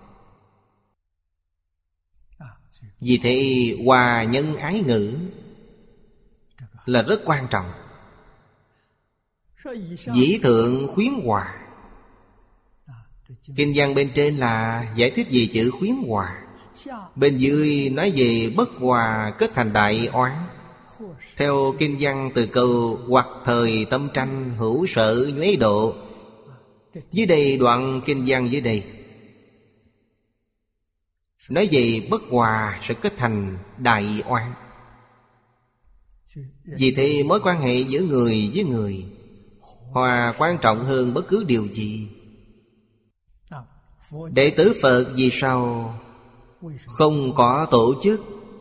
Vì thế hòa nhân ái ngữ là rất quan trọng. Dĩ thượng khuyến hòa. Kinh văn bên trên là giải thích về chữ khuyến hòa. Bên dưới nói về bất hòa kết thành đại oán. Theo kinh văn từ câu hoặc thời tâm tranh hữu sợ nhuế độ. Dưới đây đoạn kinh văn dưới đây nói về bất hòa sẽ kết thành đại oán. Vì thế mối quan hệ giữa người với người hòa quan trọng hơn bất cứ điều gì. Đệ tử Phật vì sao không có tổ chức?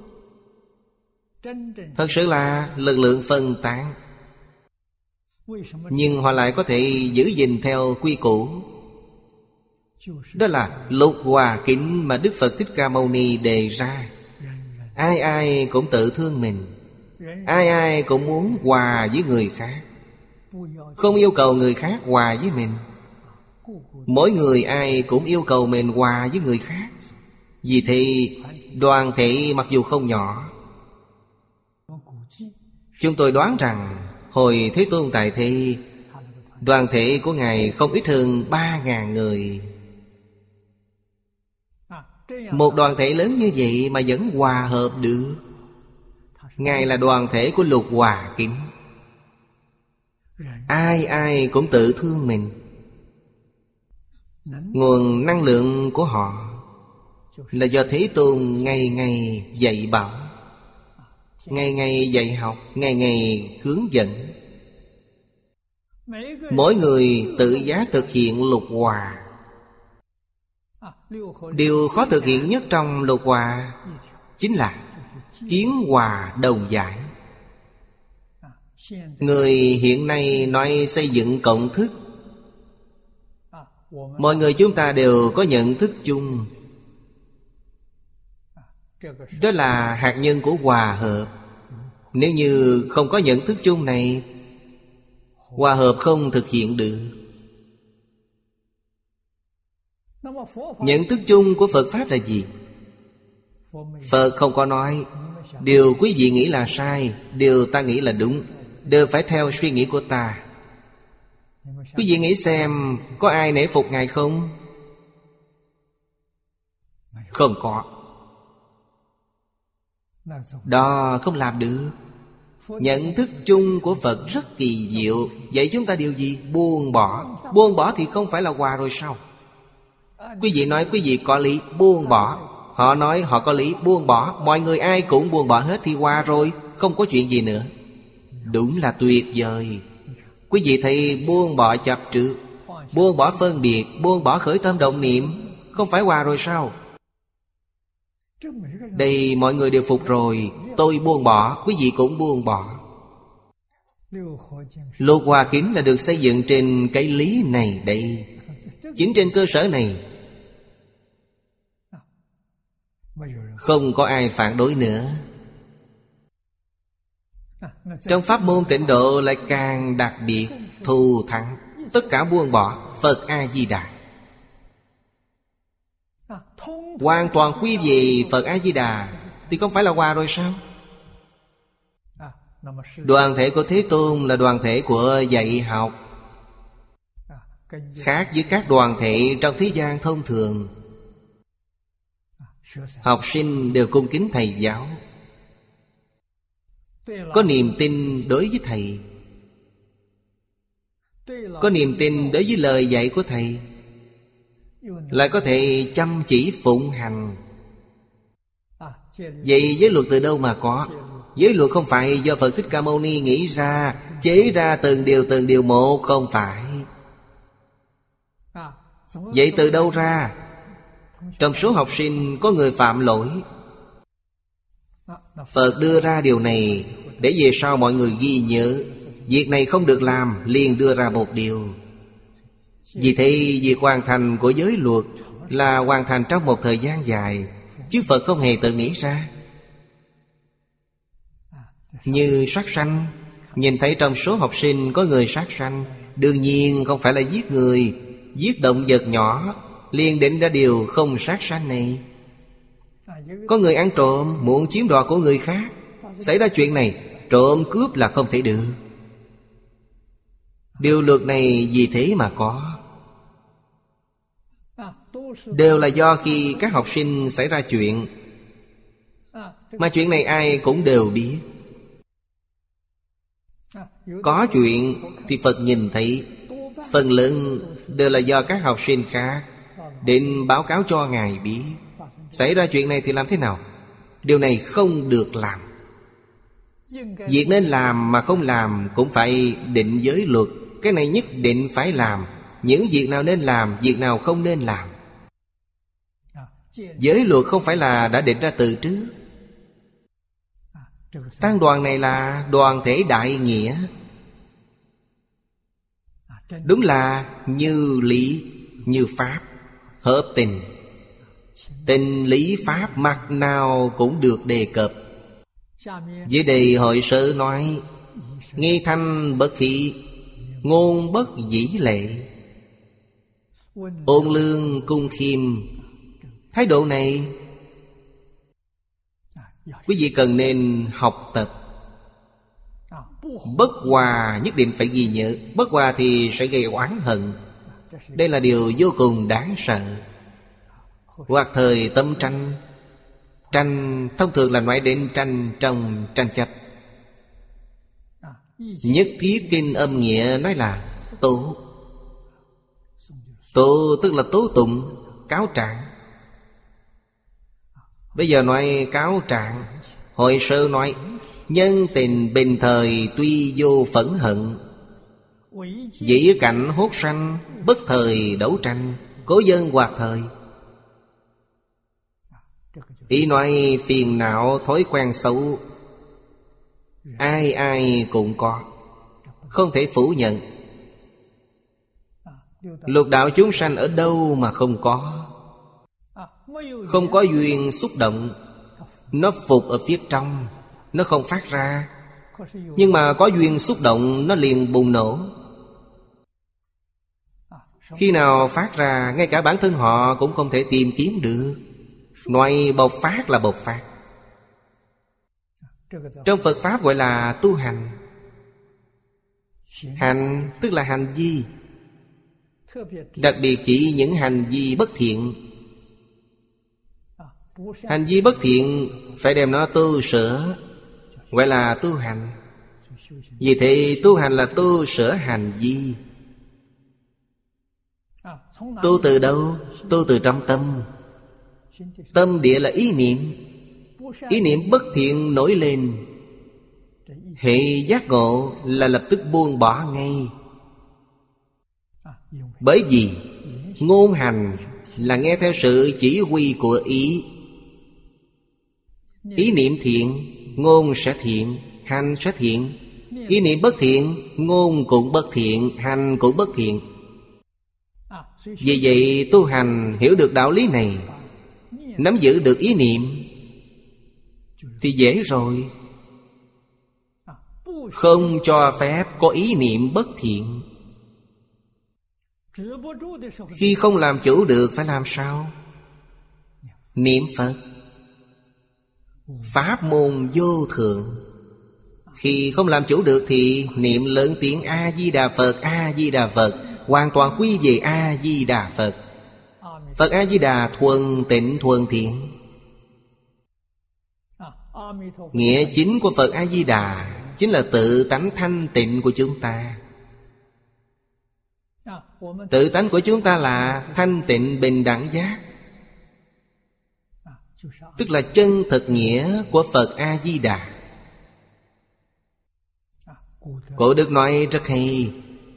Thật sự là lực lượng phân tán, nhưng họ lại có thể giữ gìn theo quy củ. Đó là lục hòa kính mà Đức Phật Thích Ca Mâu Ni đề ra. Ai ai cũng tự thương mình, ai ai cũng muốn hòa với người khác, không yêu cầu người khác hòa với mình. Mỗi người ai cũng yêu cầu mình hòa với người khác. Vì thế đoàn thể mặc dù không nhỏ, chúng tôi đoán rằng hồi Thế Tôn tại thế, đoàn thể của Ngài không ít hơn ba ngàn người. Một đoàn thể lớn như vậy mà vẫn hòa hợp được. Ngài là đoàn thể của lục hòa kính. Ai ai cũng tự thương mình. Nguồn năng lượng của họ là do Thế Tôn ngày ngày dạy bảo, ngày ngày dạy học, ngày ngày hướng dẫn. Mỗi người tự giác thực hiện lục hòa. Điều khó thực hiện nhất trong lục hòa chính là kiến hòa đồng giải. Người hiện nay nói xây dựng cộng thức, Mọi người chúng ta đều có nhận thức chung. Đó là hạt nhân của hòa hợp. Nếu như không có nhận thức chung này, hòa hợp không thực hiện được. Nhận thức chung của Phật Pháp là gì? Phật không có nói điều quý vị nghĩ là sai, điều ta nghĩ là đúng, đều phải theo suy nghĩ của ta. Quý vị nghĩ xem, có ai nể phục Ngài không? Không có. Đó không làm được. Nhận thức chung của Phật rất kỳ diệu. Vậy chúng ta điều gì? Buông bỏ. Buông bỏ thì không phải là hòa rồi sao? Quý vị nói quý vị có lý, buông bỏ. Họ nói họ có lý, buông bỏ. Mọi người ai cũng buông bỏ hết thì hòa rồi, không có chuyện gì nữa. Đúng là tuyệt vời. Quý vị thấy buông bỏ chấp trước, buông bỏ phân biệt, buông bỏ khởi tâm động niệm, không phải hòa rồi sao? Đây mọi người đều phục rồi. Tôi buông bỏ, quý vị cũng buông bỏ. Lục Hòa Kính là được xây dựng trên cái lý này đây. Chính trên cơ sở này không có ai phản đối nữa. Trong pháp môn Tịnh Độ lại càng đặc biệt, thù thắng. Tất cả buông bỏ, Phật A-di-đà, hoàn toàn quy về Phật A-di-đà, thì không phải là hòa rồi sao? Đoàn thể của Thế Tôn là đoàn thể của dạy học, khác với các đoàn thể trong thế gian thông thường. Học sinh đều cung kính thầy giáo, có niềm tin đối với thầy, có niềm tin đối với lời dạy của thầy, lại có thể chăm chỉ phụng hành. Vậy giới luật từ đâu mà có? Giới luật không phải do Phật Thích Ca Mâu Ni nghĩ ra, chế ra từng điều từng điều một, không phải. Vậy từ đâu ra? Trong số học sinh có người phạm lỗi, Phật đưa ra điều này để về sau mọi người ghi nhớ. Việc này không được làm, liền đưa ra một điều. Vì thế việc hoàn thành của giới luật là hoàn thành trong một thời gian dài, chứ Phật không hề tự nghĩ ra. Như sát sanh, nhìn thấy trong số học sinh có người sát sanh, đương nhiên không phải là giết người, giết động vật nhỏ, liền định ra điều không sát sanh này. Có người ăn trộm, muốn chiếm đoạt của người khác, xảy ra chuyện này, trộm cướp là không thể được. Điều luật này vì thế mà có, đều là do khi các học sinh xảy ra chuyện. Mà chuyện này ai cũng đều biết. Có chuyện thì Phật nhìn thấy, phần lớn đều là do các học sinh khác định báo cáo cho Ngài biết. Xảy ra chuyện này thì làm thế nào? Điều này không được làm. Việc nên làm mà không làm cũng phải định giới luật. Cái này nhất định phải làm. Những việc nào nên làm, việc nào không nên làm. Giới luật không phải là đã định ra từ trước. Tăng đoàn này là đoàn thể đại nghĩa, đúng là như lý như pháp, hợp tình. Tình lý pháp mặt nào cũng được đề cập. Dưới đây hội sở nói: nghi thanh bất thị, ngôn bất dĩ lệ, ôn lương cung khiêm. Thái độ này quý vị cần nên học tập. Bất hòa nhất định phải ghi nhớ. Bất hòa thì sẽ gây oán hận. Đây là điều vô cùng đáng sợ. Hoặc thời tâm tranh. Tranh thông thường là nói đến tranh trong tranh chấp. Nhất thiết kinh âm nghĩa nói là tố. Tố tức là tố tụng, cáo trạng. Bây giờ nói cáo trạng. Hội sơ nói nhân tình bình thời tuy vô phẫn hận, dĩ cảnh hốt sanh, bất thời đấu tranh, cố dân hoạt thời. Ý nói phiền não thói quen xấu ai ai cũng có, không thể phủ nhận. Lục đạo chúng sanh ở đâu mà không có? Không có duyên xúc động, nó phục ở phía trong, nó không phát ra. Nhưng mà có duyên xúc động, nó liền bùng nổ. Khi nào phát ra, ngay cả bản thân họ cũng không thể tìm kiếm được. Nói bộc phát là bộc phát. Trong Phật Pháp gọi là tu hành. Hành tức là hành vi. Đặc biệt chỉ những hành vi bất thiện. Hành vi bất thiện phải đem nó tu sửa, gọi là tu hành. Vì thế tu hành là tu sửa hành vi. Tu từ đâu? Tu từ trong tâm. Tâm địa là ý niệm. Ý niệm bất thiện nổi lên, hệ giác ngộ là lập tức buông bỏ ngay. Bởi vì ngôn hành là nghe theo sự chỉ huy của ý. Ý niệm thiện, ngôn sẽ thiện, hành sẽ thiện. Ý niệm bất thiện, ngôn cũng bất thiện, hành cũng bất thiện. Vì vậy tu hành hiểu được đạo lý này, nắm giữ được ý niệm thì dễ rồi. Không cho phép có ý niệm bất thiện. Khi không làm chủ được phải làm sao? Niệm Phật. Pháp môn vô thượng. Khi không làm chủ được thì niệm lớn tiếng A-di-đà Phật, A-di-đà Phật, hoàn toàn quy về A-di-đà Phật. Phật A-di-đà thuần tịnh thuần thiện. Nghĩa chính của Phật A-di-đà chính là tự tánh thanh tịnh của chúng ta. Tự tánh của chúng ta là thanh tịnh bình đẳng giác, tức là chân thực nghĩa của Phật A-di-đà. Cổ đức nói rất hay: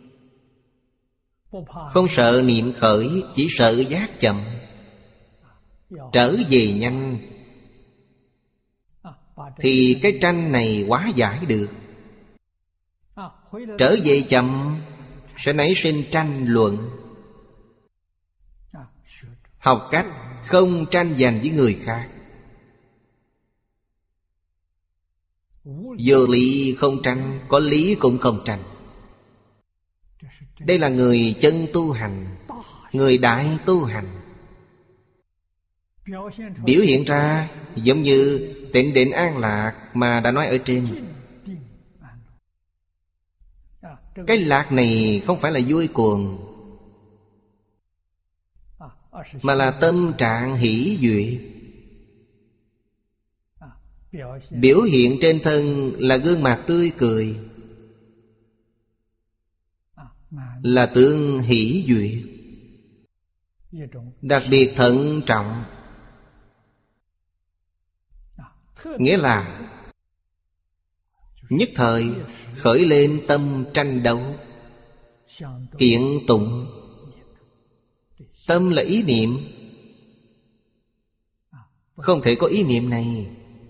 không sợ niệm khởi, chỉ sợ giác chậm. Trở về nhanh thì cái tranh này hóa giải được. Trở về chậm sẽ nảy sinh tranh luận. Học cách không tranh giành với người khác. Vô lý không tranh, có lý cũng không tranh. Đây là người chân tu hành, người đại tu hành. Biểu hiện ra giống như tịnh định an lạc mà đã nói ở trên. Cái lạc này không phải là vui cuồng, mà là tâm trạng hỷ duyệt. Biểu hiện trên thân là gương mặt tươi cười, là tướng hỷ duyệt. Đặc biệt thận trọng, nghĩa là nhất thời khởi lên tâm tranh đấu, kiện tụng. Tâm là ý niệm, không thể có ý niệm này.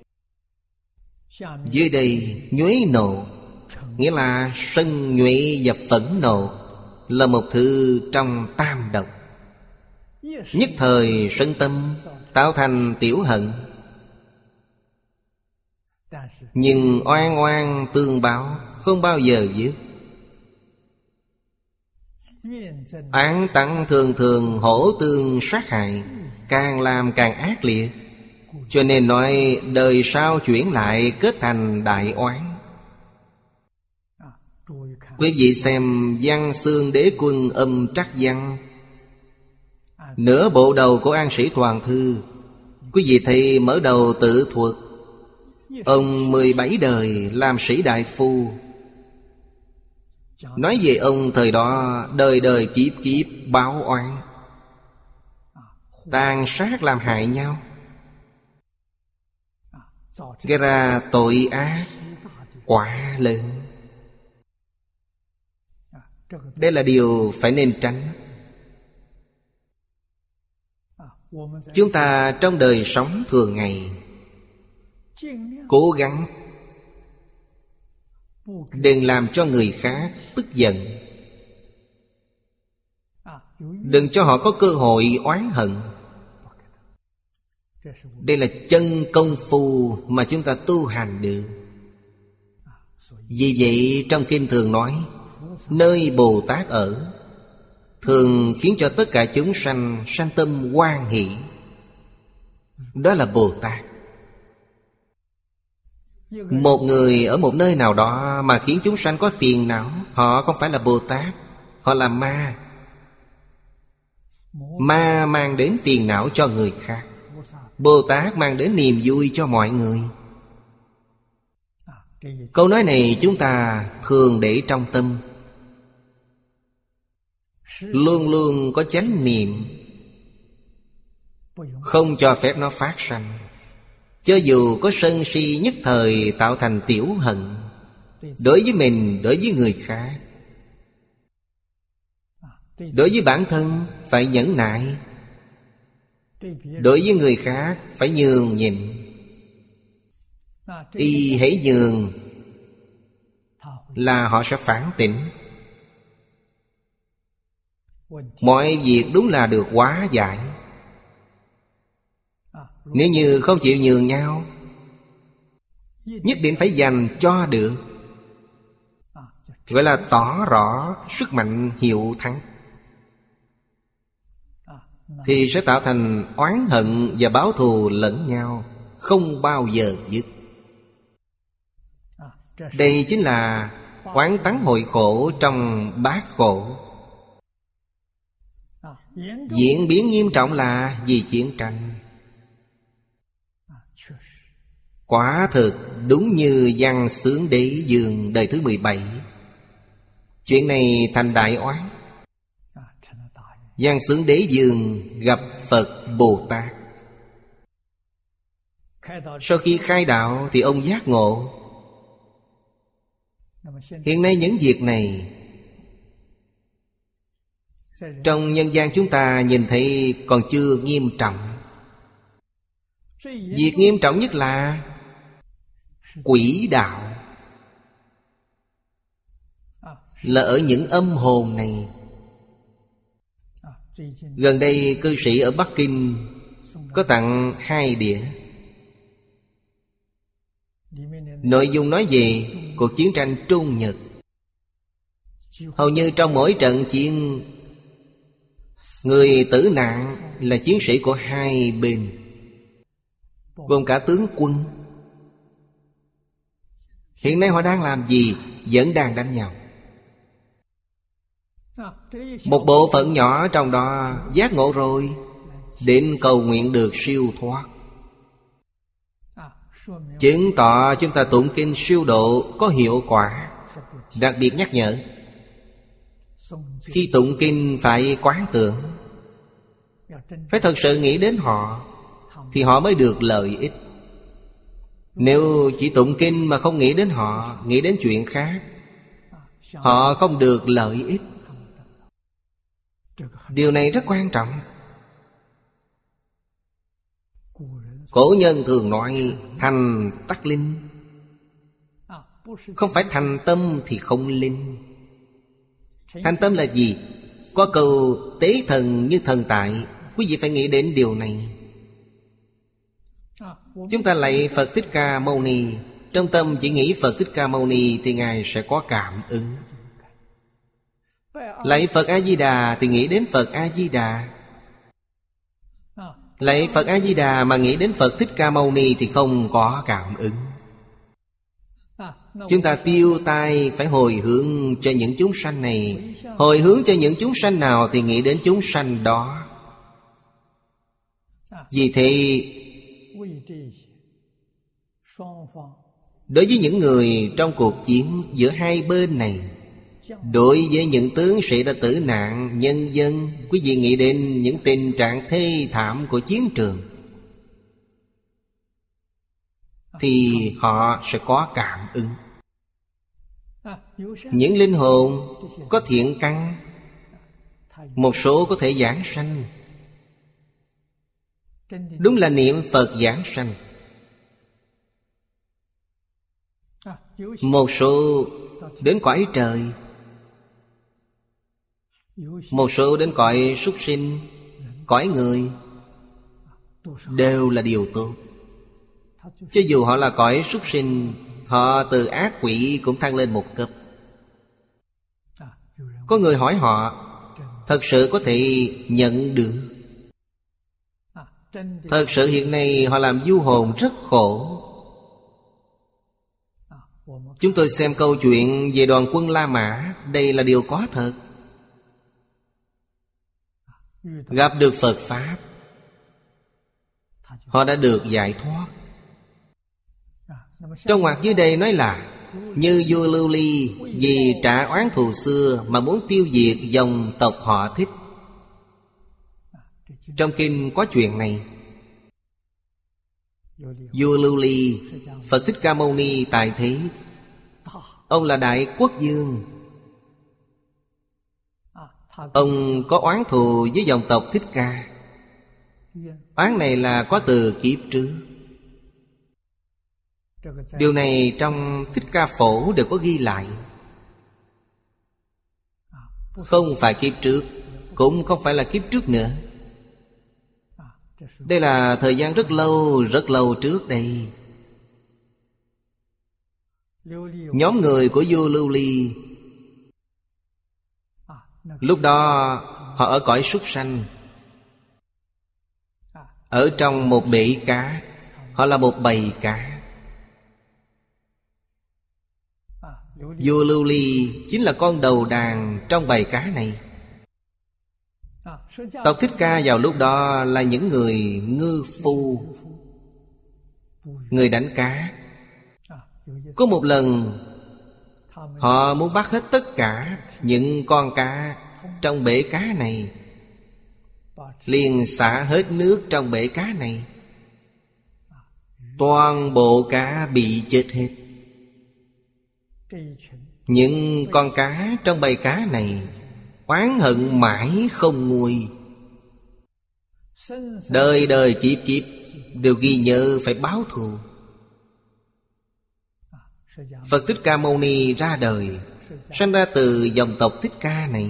Dưới đây nhuế nộ, nghĩa là sân nhuệ và phẫn nộ, là một thứ trong tam độc. Nhất thời sân tâm tạo thành tiểu hận. Nhưng oan oan tương báo, không bao giờ dứt. Án tặng thường thường hổ tương sát hại, càng làm càng ác liệt. Cho nên nói đời sau chuyển lại kết thành đại oán. Quý vị xem Văn Xương Đế Quân Âm Trắc Văn, nửa bộ đầu của An Sĩ Toàn Thư. Quý vị thấy mở đầu tự thuật ông mười bảy đời làm sĩ đại phu, nói về ông thời đó đời đời kiếp kiếp báo oán, tàn sát làm hại nhau, gây ra tội ác quá lớn. Đây là điều phải nên tránh. Chúng ta trong đời sống thường ngày cố gắng đừng làm cho người khác tức giận. Đừng cho họ có cơ hội oán hận. Đây là chân công phu mà chúng ta tu hành được. Vì vậy trong kinh thường nói, nơi Bồ Tát ở thường khiến cho tất cả chúng sanh sanh tâm hoan hỷ. Đó là Bồ Tát. Một người ở một nơi nào đó mà khiến chúng sanh có phiền não, họ không phải là Bồ Tát, họ là ma. Ma mang đến phiền não cho người khác, Bồ Tát mang đến niềm vui cho mọi người. Câu nói này chúng ta thường để trong tâm, luôn luôn có chánh niệm, không cho phép nó phát sanh. Cho dù có sân si nhất thời tạo thành tiểu hận, đối với mình, đối với người khác, đối với bản thân phải nhẫn nại, đối với người khác phải nhường nhịn. Y hãy nhường là họ sẽ phản tỉnh. Mọi việc đúng là được hóa giải. Nếu như không chịu nhường nhau, nhất định phải dành cho được, gọi là tỏ rõ sức mạnh hiệu thắng, thì sẽ tạo thành oán hận và báo thù lẫn nhau, không bao giờ dứt. Đây chính là oán tắng hội khổ trong bát khổ. Diễn biến nghiêm trọng là vì chiến tranh. Quả thực đúng như Văn Xướng Đế Dương đời thứ mười bảy. Chuyện này thành đại oán. Văn Xướng Đế Dương gặp Phật Bồ Tát. Sau khi khai đạo thì ông giác ngộ. Hiện nay những việc này trong nhân gian chúng ta nhìn thấy còn chưa nghiêm trọng. Việc nghiêm trọng nhất là quỷ đạo, là ở những âm hồn này. Gần đây cư sĩ ở Bắc Kinh có tặng hai đĩa. Nội dung nói về cuộc chiến tranh Trung Nhật. Hầu như trong mỗi trận chiến, người tử nạn là chiến sĩ của hai bên, gồm cả tướng quân. Hiện nay họ đang làm gì? Vẫn đang đánh nhau. Một bộ phận nhỏ trong đó giác ngộ rồi, đến cầu nguyện được siêu thoát, chứng tỏ chúng ta tụng kinh siêu độ có hiệu quả. Đặc biệt nhắc nhở, khi tụng kinh phải quán tưởng, phải thật sự nghĩ đến họ, thì họ mới được lợi ích. Nếu chỉ tụng kinh mà không nghĩ đến họ, nghĩ đến chuyện khác, họ không được lợi ích. Điều này rất quan trọng. Cổ nhân thường nói thành tắc linh, không phải thành tâm thì không linh. Thành tâm là gì? Có câu tế thần như thần tại, quý vị phải nghĩ đến điều này. Chúng ta lạy Phật Thích Ca Mâu Ni, trong tâm chỉ nghĩ Phật Thích Ca Mâu Ni thì Ngài sẽ có cảm ứng. Lạy Phật A-di-đà thì nghĩ đến Phật A-di-đà. Lạy Phật A-di-đà mà nghĩ đến Phật Thích Ca Mâu Ni thì không có cảm ứng. Chúng ta tiêu tai phải hồi hướng cho những chúng sanh này. Hồi hướng cho những chúng sanh nào thì nghĩ đến chúng sanh đó. Vì thế, đối với những người trong cuộc chiến giữa hai bên này, đối với những tướng sĩ đã tử nạn, nhân dân, quý vị nghĩ đến những tình trạng thê thảm của chiến trường, thì họ sẽ có cảm ứng. Những linh hồn có thiện căn, một số có thể giảng sanh. Đúng là niệm Phật giảng sanh. Một số đến cõi trời, Một số đến cõi súc sinh, cõi người, đều là điều tốt. Cho dù họ là cõi súc sinh, họ từ ác quỷ cũng thăng lên một cấp. Có người hỏi họ, thật sự có thể nhận được. Thật sự hiện nay họ làm du hồn rất khổ. Chúng tôi xem câu chuyện về đoàn quân La Mã, đây là điều có thật. Gặp được Phật Pháp, họ đã được giải thoát. Trong ngoặc dưới đây nói là như vua Lưu Ly vì trả oán thù xưa mà muốn tiêu diệt dòng tộc họ Thích. Trong kinh có chuyện này. Vua Lưu Ly, Phật Thích Ca Mâu Ni tại thế. Ông là đại quốc vương. Ông có oán thù với dòng tộc Thích Ca. Oán này là có từ kiếp trước. Điều này trong Thích Ca Phổ đều có ghi lại. Không phải kiếp trước, cũng không phải là kiếp trước nữa. Đây là thời gian rất lâu, rất lâu trước đây. Nhóm người của vua Lưu Ly, lúc đó họ ở cõi súc sanh, ở trong một bể cá. Họ là một bầy cá. Vua Lưu Ly chính là con đầu đàn trong bầy cá này. Tộc Thích Ca vào lúc đó là những người ngư phu, người đánh cá. Có một lần họ muốn bắt hết tất cả những con cá trong bể cá này, liền xả hết nước trong bể cá này. Toàn bộ cá bị chết hết. Những con cá trong bầy cá này oán hận mãi không nguôi. Đời đời kiếp kiếp đều ghi nhớ phải báo thù. Phật Thích Ca Mâu Ni ra đời, sanh ra từ dòng tộc Thích Ca này.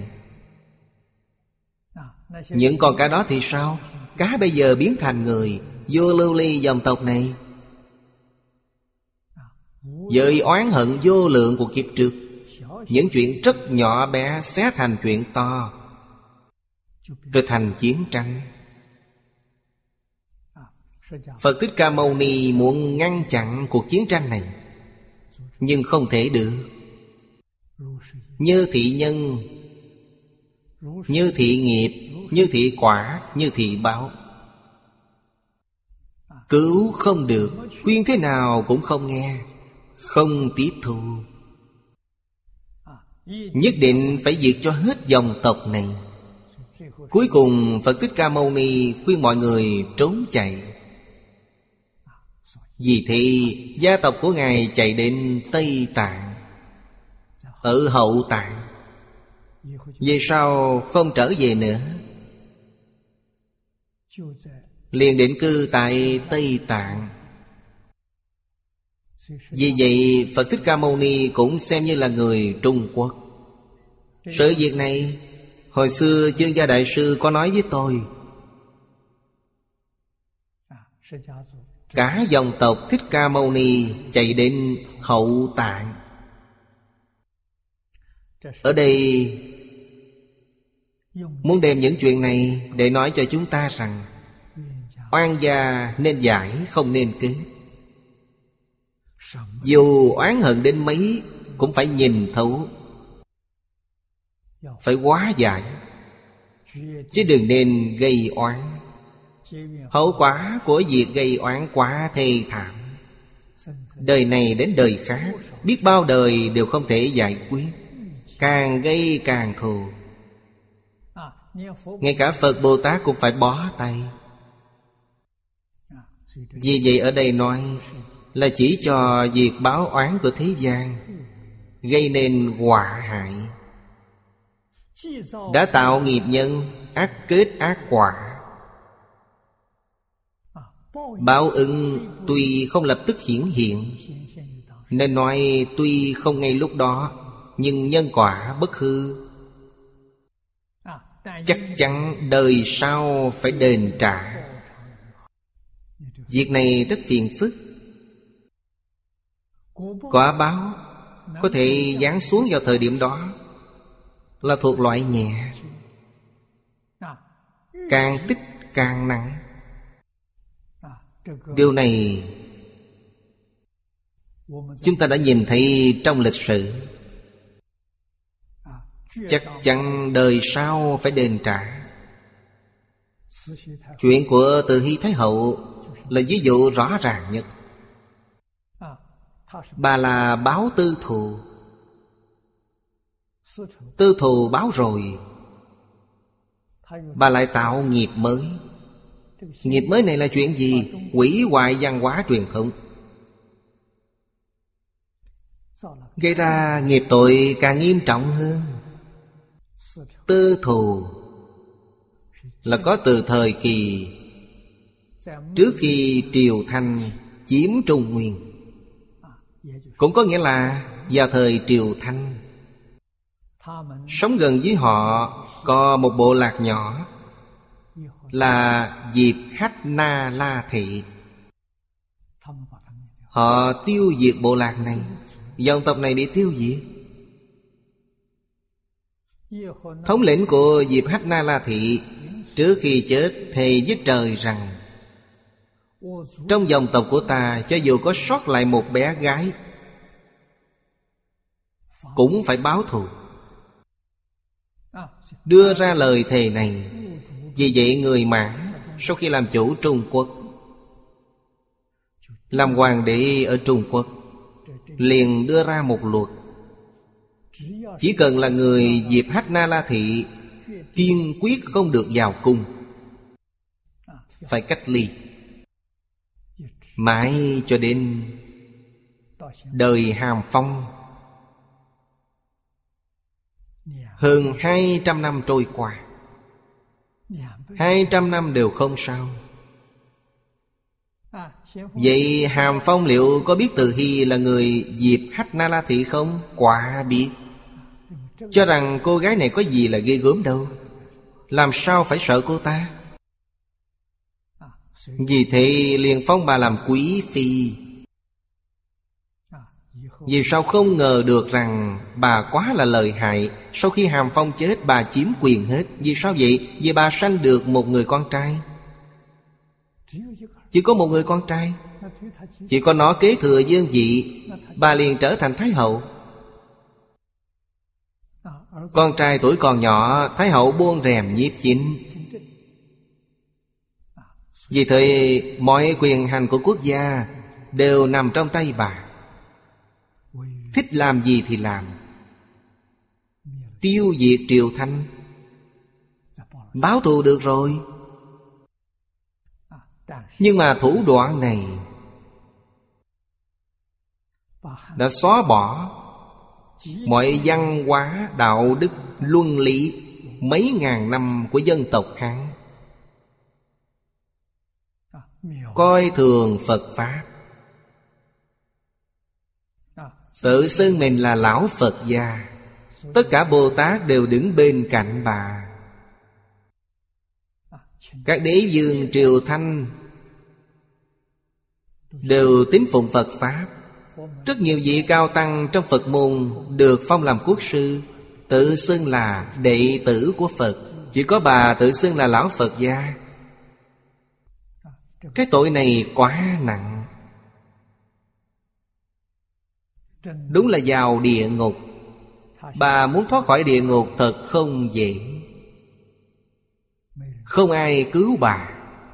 Những con cá đó thì sao? Cá bây giờ biến thành người. Vua Lưu Ly dòng tộc này, với oán hận vô lượng của kiếp trước, những chuyện rất nhỏ bé xé thành chuyện to, rồi thành chiến tranh. Phật Thích Ca Mâu Ni muốn ngăn chặn cuộc chiến tranh này, nhưng không thể được. Như thị nhân, như thị nghiệp, như thị quả, như thị báo. Cứu không được, khuyên thế nào cũng không nghe, không tiếp thu. Nhất định phải diệt cho hết dòng tộc này. Cuối cùng Phật Thích Ca Mâu Ni khuyên mọi người trốn chạy. Vì thế gia tộc của Ngài chạy đến Tây Tạng, ở Hậu Tạng. Về sau không trở về nữa, liền định cư tại Tây Tạng. Vì vậy Phật Thích Ca Mâu Ni cũng xem như là người Trung Quốc. Sự việc này hồi xưa Chương Gia Đại Sư có nói với tôi. Cả dòng tộc Thích Ca Mâu Ni chạy đến Hậu Tạng. Ở đây muốn đem những chuyện này để nói cho chúng ta rằng oan gia nên giải, không nên kết. Dù oán hận đến mấy cũng phải nhìn thấu, phải hóa giải, chứ đừng nên gây oán. Hậu quả của việc gây oán quá thê thảm. Đời này đến đời khác, biết bao đời đều không thể giải quyết, càng gây càng thù. Ngay cả Phật Bồ Tát cũng phải bó tay. Vì vậy ở đây nói là chỉ cho việc báo oán của thế gian, gây nên họa hại. Đã tạo nghiệp nhân, ác kết ác quả. Báo ứng tuy không lập tức hiển hiện, nên nói tuy không ngay lúc đó, nhưng nhân quả bất hư. chắc chắn đời sau phải đền trả. Việc này rất phiền phức. Quả báo có thể giáng xuống vào thời điểm đó là thuộc loại nhẹ, càng tích càng nặng. Điều này chúng ta đã nhìn thấy trong lịch sử. Chắc chắn đời sau phải đền trả. Chuyện của Từ Hy Thái Hậu là ví dụ rõ ràng nhất. Bà là báo tư thù. Tư thù báo rồi, bà lại tạo nghiệp mới. Nghiệp mới này là chuyện gì? Hủy hoại văn hóa truyền thống, gây ra nghiệp tội càng nghiêm trọng hơn. Tư thù là có từ thời kỳ trước khi Triều Thanh chiếm Trung Nguyên, cũng có nghĩa là vào thời Triều Thanh, sống gần với họ có một bộ lạc nhỏ là Diệp Hách Na La Thị. Họ tiêu diệt bộ lạc này, dòng tộc này bị tiêu diệt. Thống lĩnh của Diệp Hách Na La Thị trước khi chết thề với trời rằng: trong dòng tộc của ta, cho dù có sót lại một bé gái, cũng phải báo thù. Đưa ra lời thề này. Vì vậy người Mãn sau khi làm chủ Trung Quốc, làm hoàng đế ở Trung Quốc, liền đưa ra một luật: chỉ cần là người Diệp Hách Na La Thị, kiên quyết không được vào cung, phải cách ly. Mãi cho đến đời Hàm Phong, hơn hai trăm năm trôi qua, hai trăm năm đều không sao. Vậy Hàm Phong liệu có biết Từ Hy là người Diệp Hách Na La Thị không? Quả biết. Cho rằng cô gái này có gì là ghê gớm đâu, làm sao phải sợ cô ta. Vì thế liền phong bà làm quý phi. Vì sao không ngờ được rằng bà quá là lợi hại. Sau khi Hàm Phong chết, bà chiếm quyền hết. Vì sao vậy? Vì bà sanh được một người con trai. Chỉ có một người con trai, chỉ có nó kế thừa vương vị, bà liền trở thành Thái Hậu. Con trai tuổi còn nhỏ, Thái Hậu buông rèm nhiếp chính. Vì thế mọi quyền hành của quốc gia đều nằm trong tay bà. Thích làm gì thì làm. Tiêu diệt Triều Thanh, báo thù được rồi. Nhưng mà thủ đoạn này đã xóa bỏ mọi văn hóa, đạo đức, luân lý mấy ngàn năm của dân tộc Hán. Coi thường Phật Pháp, tự xưng mình là lão Phật gia. Tất cả Bồ Tát đều đứng bên cạnh bà. Các đế vương Triều Thanh đều tín phụng Phật Pháp. Rất nhiều vị cao tăng trong Phật môn được phong làm quốc sư, tự xưng là đệ tử của Phật. Chỉ có bà tự xưng là lão Phật gia. Cái tội này quá nặng, đúng là vào địa ngục. Bà muốn thoát khỏi địa ngục thật không dễ. Không ai cứu bà.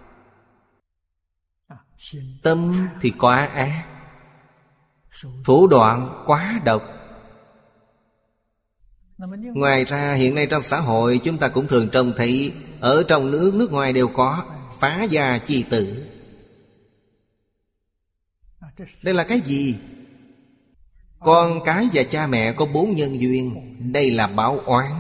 Tâm thì quá ác, thủ đoạn quá độc. Ngoài ra hiện nay trong xã hội chúng ta cũng thường trông thấy, ở trong nước, nước ngoài đều có phá gia chi tử. Đây là cái gì? Con cái và cha mẹ có bốn nhân duyên. Đây là báo oán.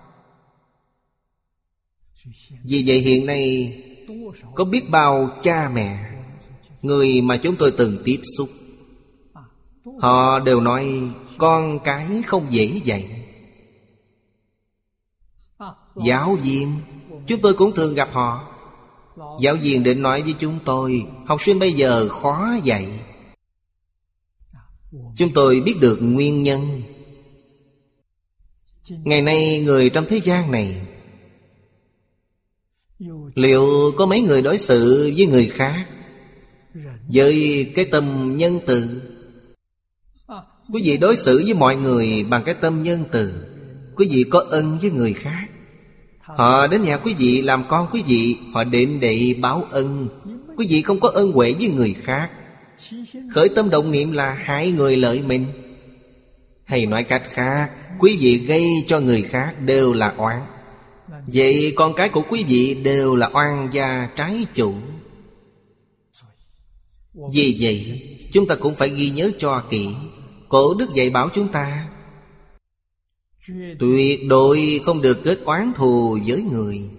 Vì vậy hiện nay có biết bao cha mẹ, người mà chúng tôi từng tiếp xúc, họ đều nói con cái không dễ dạy. Giáo viên, chúng tôi cũng thường gặp họ. Giáo viên định nói với chúng tôi, học sinh bây giờ khó dạy. Chúng tôi biết được nguyên nhân. Ngày nay người trong thế gian này, liệu có mấy người đối xử với người khác với cái tâm nhân từ? Quý vị đối xử với mọi người bằng cái tâm nhân từ. Quý vị có ân với người khác, họ đến nhà quý vị làm con quý vị, họ đến để báo ân. Quý vị không có ân huệ với người khác, khởi tâm động niệm là hại người lợi mình. Hay nói cách khác, quý vị gây cho người khác đều là oán. Vậy con cái của quý vị đều là oan gia trái chủ. Vì vậy chúng ta cũng phải ghi nhớ cho kỹ. Cổ đức dạy bảo chúng ta tuyệt đối không được kết oán thù với người.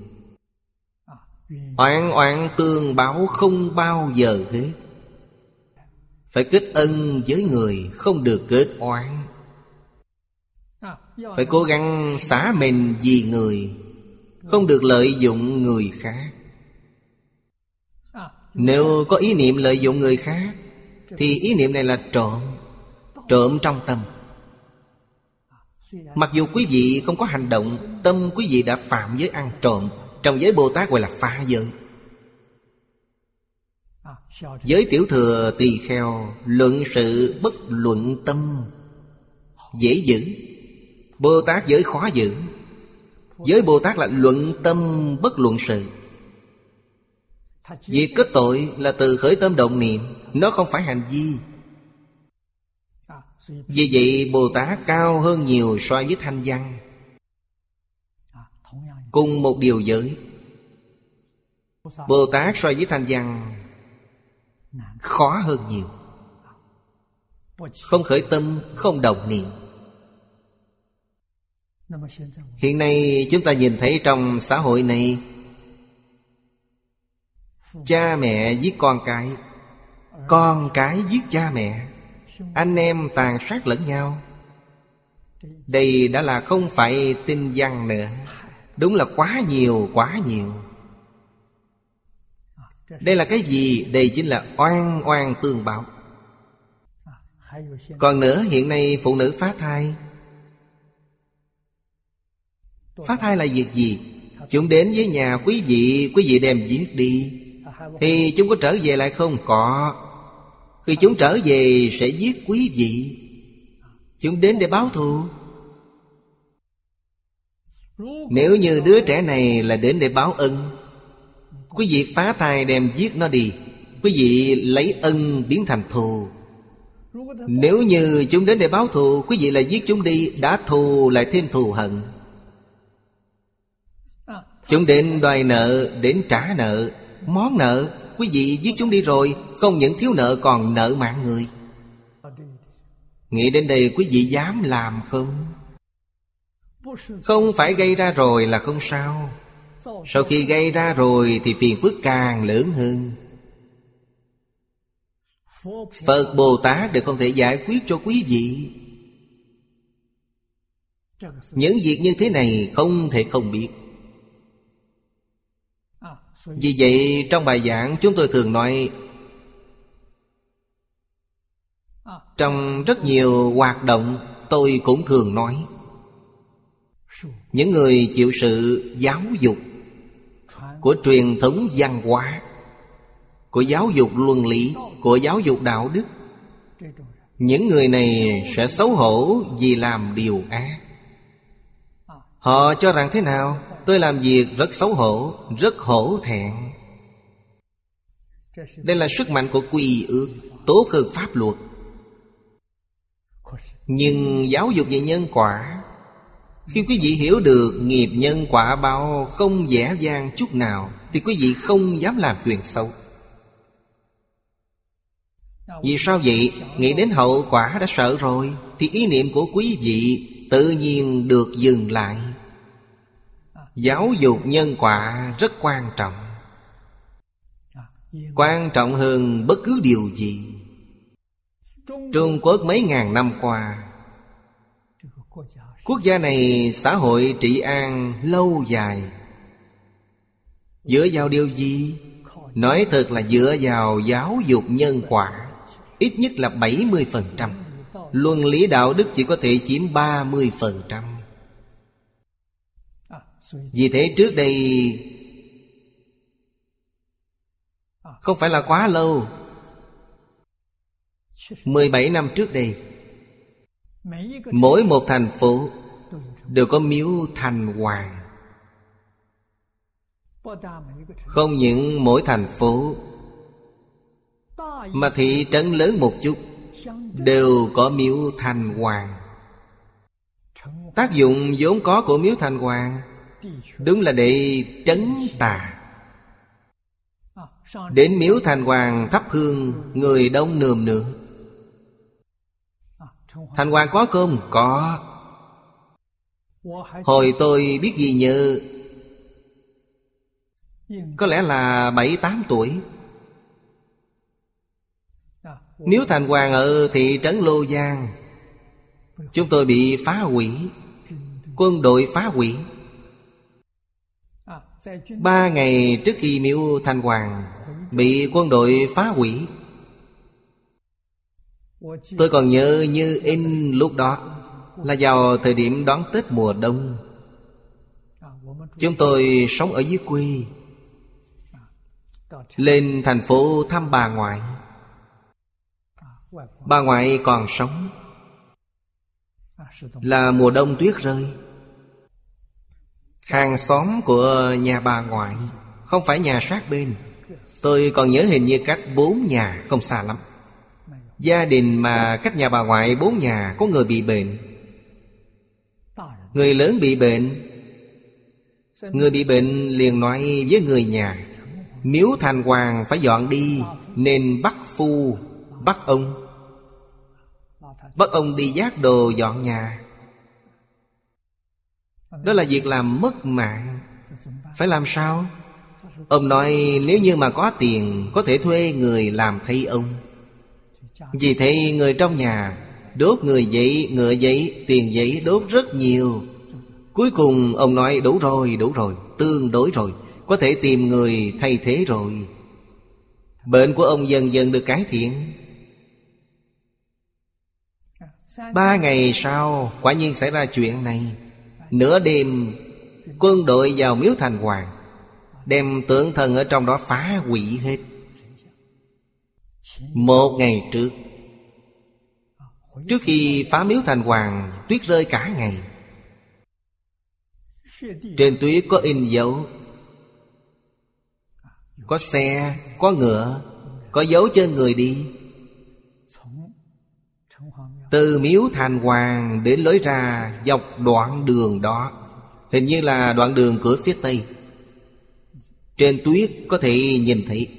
Oán oán tương báo không bao giờ hết. Phải kết ân với người, không được kết oán. Phải cố gắng xả mình vì người, không được lợi dụng người khác. Nếu có ý niệm lợi dụng người khác thì ý niệm này là trộm. Trộm trong tâm. Mặc dù quý vị không có hành động, tâm quý vị đã phạm giới ăn trộm. Trong giới Bồ Tát gọi là phá giới. Giới tiểu thừa tỳ kheo luận sự bất luận tâm, dễ giữ. Bồ Tát giới khó giữ. Giới Bồ Tát là luận tâm bất luận sự. Việc kết tội là từ khởi tâm động niệm, nó không phải hành vi. Vì vậy Bồ Tát cao hơn nhiều so với thanh văn. Cùng một điều giới, Bồ Tát so với thanh văn khó hơn nhiều. Không khởi tâm, không động niệm. Hiện nay chúng ta nhìn thấy trong xã hội này, cha mẹ giết con cái, con cái giết cha mẹ, anh em tàn sát lẫn nhau. Đây đã là không phải tinh văn nữa. Đúng là quá nhiều, quá nhiều. Đây là cái gì? Đây chính là oan oan tương báo. Còn nữa, hiện nay phụ nữ phá thai. Phá thai là việc gì? Chúng đến với nhà quý vị, quý vị đem giết đi, thì chúng có trở về lại không? Có. Khi chúng trở về sẽ giết quý vị. Chúng đến để báo thù. Nếu như đứa trẻ này là đến để báo ân, quý vị phá thai đem giết nó đi, quý vị lấy ân biến thành thù. Nếu như chúng đến để báo thù, quý vị lại giết chúng đi, đã thù lại thêm thù hận. Chúng đến đòi nợ, đến trả nợ, món nợ, quý vị giết chúng đi rồi, không những thiếu nợ còn nợ mạng người. Nghĩ đến đây quý vị dám làm không? Không phải gây ra rồi là không sao. Sau khi gây ra rồi thì phiền phức càng lớn hơn. Phật Bồ Tát đều không thể giải quyết cho quý vị. Những việc như thế này không thể không biết. Vì vậy trong bài giảng chúng tôi thường nói, trong rất nhiều hoạt động tôi cũng thường nói, những người chịu sự giáo dục của truyền thống văn hóa, của giáo dục luân lý, của giáo dục đạo đức, những người này sẽ xấu hổ vì làm điều ác. Họ cho rằng thế nào? Tôi làm việc rất xấu hổ, rất hổ thẹn. Đây là sức mạnh của quy ước, tốt hơn pháp luật. Nhưng giáo dục về nhân quả, khi quý vị hiểu được nghiệp nhân quả báo không dễ dàng chút nào, thì quý vị không dám làm chuyện xấu. Vì sao vậy? Nghĩ đến hậu quả đã sợ rồi, thì ý niệm của quý vị tự nhiên được dừng lại. Giáo dục nhân quả rất quan trọng, quan trọng hơn bất cứ điều gì. Trung Quốc mấy ngàn năm qua, Quốc gia này xã hội trị an lâu dài. Dựa vào điều gì? Nói thật là dựa vào giáo dục nhân quả. Ít nhất là bảy mươi phần trăm. Luân lý đạo đức chỉ có thể chiếm ba mươi phần trăm. Vì thế trước đây không phải là quá lâu, mười bảy năm trước đây, mỗi một thành phố đều có miếu thành hoàng. Không những mỗi thành phố, mà thị trấn lớn một chút đều có miếu thành hoàng. Tác dụng vốn có của miếu thành hoàng đúng là để trấn tà. Đến miếu thành hoàng thắp hương, người đông nườm nượp. Thành hoàng có không? Có. Hồi tôi biết ghi nhớ, có lẽ là bảy tám tuổi, miếu thành hoàng ở thị trấn Lô Giang chúng tôi bị phá hủy. Quân đội phá hủy. Ba ngày trước khi miếu thành hoàng bị quân đội phá hủy, tôi còn nhớ như in lúc đó là vào thời điểm đón Tết mùa đông. Chúng tôi sống ở dưới quê, lên thành phố thăm bà ngoại. Bà ngoại còn sống. Là mùa đông tuyết rơi. Hàng xóm của nhà bà ngoại không phải nhà sát bên. Tôi còn nhớ hình như cách bốn nhà, không xa lắm. Gia đình mà cách nhà bà ngoại bốn nhà có người bị bệnh. Người lớn bị bệnh. Người bị bệnh liền nói với người nhà, miếu thành hoàng phải dọn đi, nên bắt phu, bắt ông. Bắt ông đi vác đồ dọn nhà. Đó là việc làm mất mạng. Phải làm sao? Ông nói nếu như mà có tiền, có thể thuê người làm thay ông. Vì thế người trong nhà đốt người giấy, ngựa giấy, tiền giấy đốt rất nhiều. Cuối cùng ông nói đủ rồi, đủ rồi, tương đối rồi, có thể tìm người thay thế rồi. Bệnh của ông dần dần được cải thiện. Ba ngày sau quả nhiên xảy ra chuyện này. Nửa đêm quân đội vào miếu thành hoàng, đem tượng thần ở trong đó phá hủy hết. Một ngày trước, trước khi phá miếu thành hoàng, tuyết rơi cả ngày. Trên tuyết có in dấu, có xe, có ngựa, có dấu chân người đi. Từ miếu thành hoàng đến lối ra dọc đoạn đường đó, hình như là đoạn đường cửa phía tây, trên tuyết có thể nhìn thấy.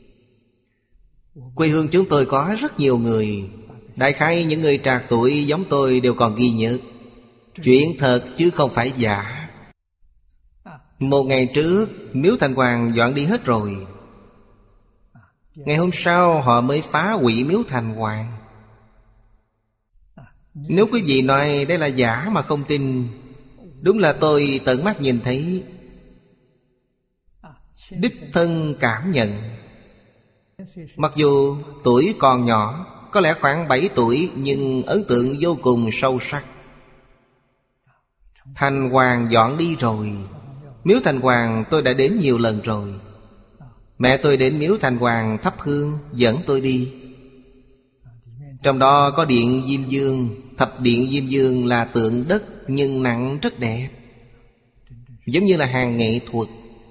Quê hương chúng tôi có rất nhiều người, đại khái những người trạc tuổi giống tôi đều còn ghi nhớ. Chuyện thật chứ không phải giả. Một ngày trước miếu thành hoàng dọn đi hết rồi. Ngày hôm sau họ mới phá hủy miếu thành hoàng. Nếu quý vị nói đây là giả mà không tin, đúng là tôi tận mắt nhìn thấy, đích thân cảm nhận. Mặc dù tuổi còn nhỏ, có lẽ khoảng bảy tuổi, nhưng ấn tượng vô cùng sâu sắc. Thành hoàng dọn đi rồi. Miếu thành hoàng tôi đã đến nhiều lần rồi. Mẹ tôi đến miếu thành hoàng thắp hương, dẫn tôi đi. Trong đó có điện Diêm Dương. Thập điện Diêm Dương là tượng đất nhưng nặng rất đẹp, giống như là hàng nghệ thuật.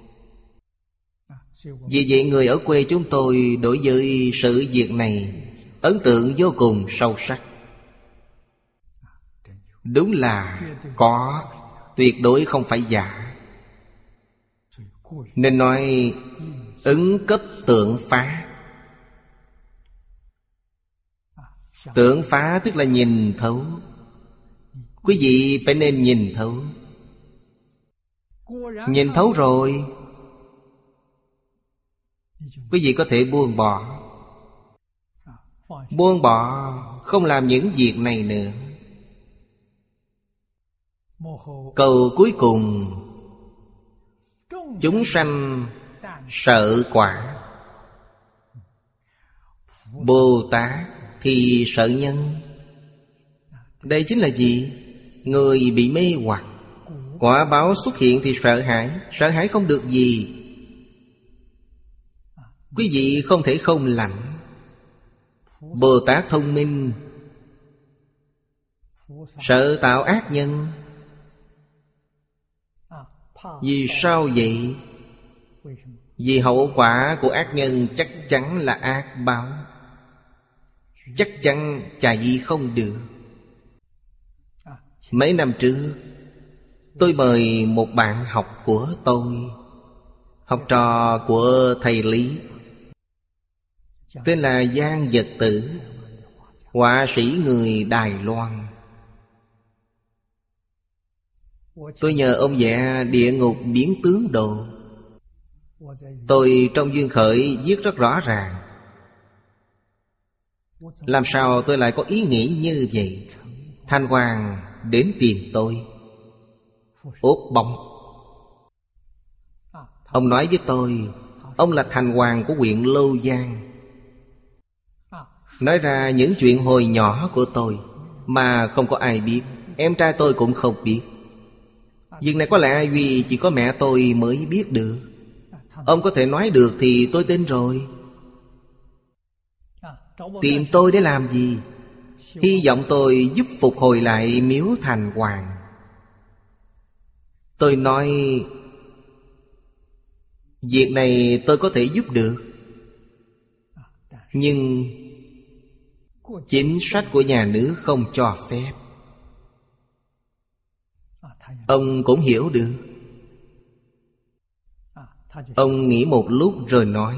Vì vậy người ở quê chúng tôi đối với sự việc này ấn tượng vô cùng sâu sắc. Đúng là có, tuyệt đối không phải giả. Nên nói ứng cấp tượng phá. Tượng phá tức là nhìn thấu. Quý vị phải nên nhìn thấu. Nhìn thấu rồi, quý vị có thể buông bỏ. Buông bỏ, không làm những việc này nữa. Câu cuối cùng: chúng sanh sợ quả, Bồ Tát thì sợ nhân. Đây chính là gì? Người bị mê hoặc, quả báo xuất hiện thì sợ hãi. Sợ hãi không được gì. Quý vị không thể không lạnh. Bồ Tát thông minh, sợ tạo ác nhân. Vì sao vậy? Vì hậu quả của ác nhân chắc chắn là ác báo, chắc chắn chạy không được. Mấy năm trước, tôi mời một bạn học của tôi, học trò của thầy Lý, tên là Giang Vật Tử, họa sĩ người Đài Loan. Tôi nhờ ông vẽ địa ngục biến tướng đồ. Tôi trong duyên khởi viết rất rõ ràng. Làm sao tôi lại có ý nghĩ như vậy? Thanh Hoàng đến tìm tôi, ốp bóng. Ông nói với tôi, ông là thành hoàng của huyện Lâu Giang. Nói ra những chuyện hồi nhỏ của tôi mà không có ai biết. Em trai tôi cũng không biết. Việc này có lẽ vì chỉ có mẹ tôi mới biết được. Ông có thể nói được thì tôi tin rồi. Tìm tôi để làm gì? Hy vọng tôi giúp phục hồi lại miếu Thành Hoàng. Tôi nói, việc này tôi có thể giúp được, nhưng chính sách của nhà nước không cho phép. Ông cũng hiểu được. Ông nghĩ một lúc rồi nói,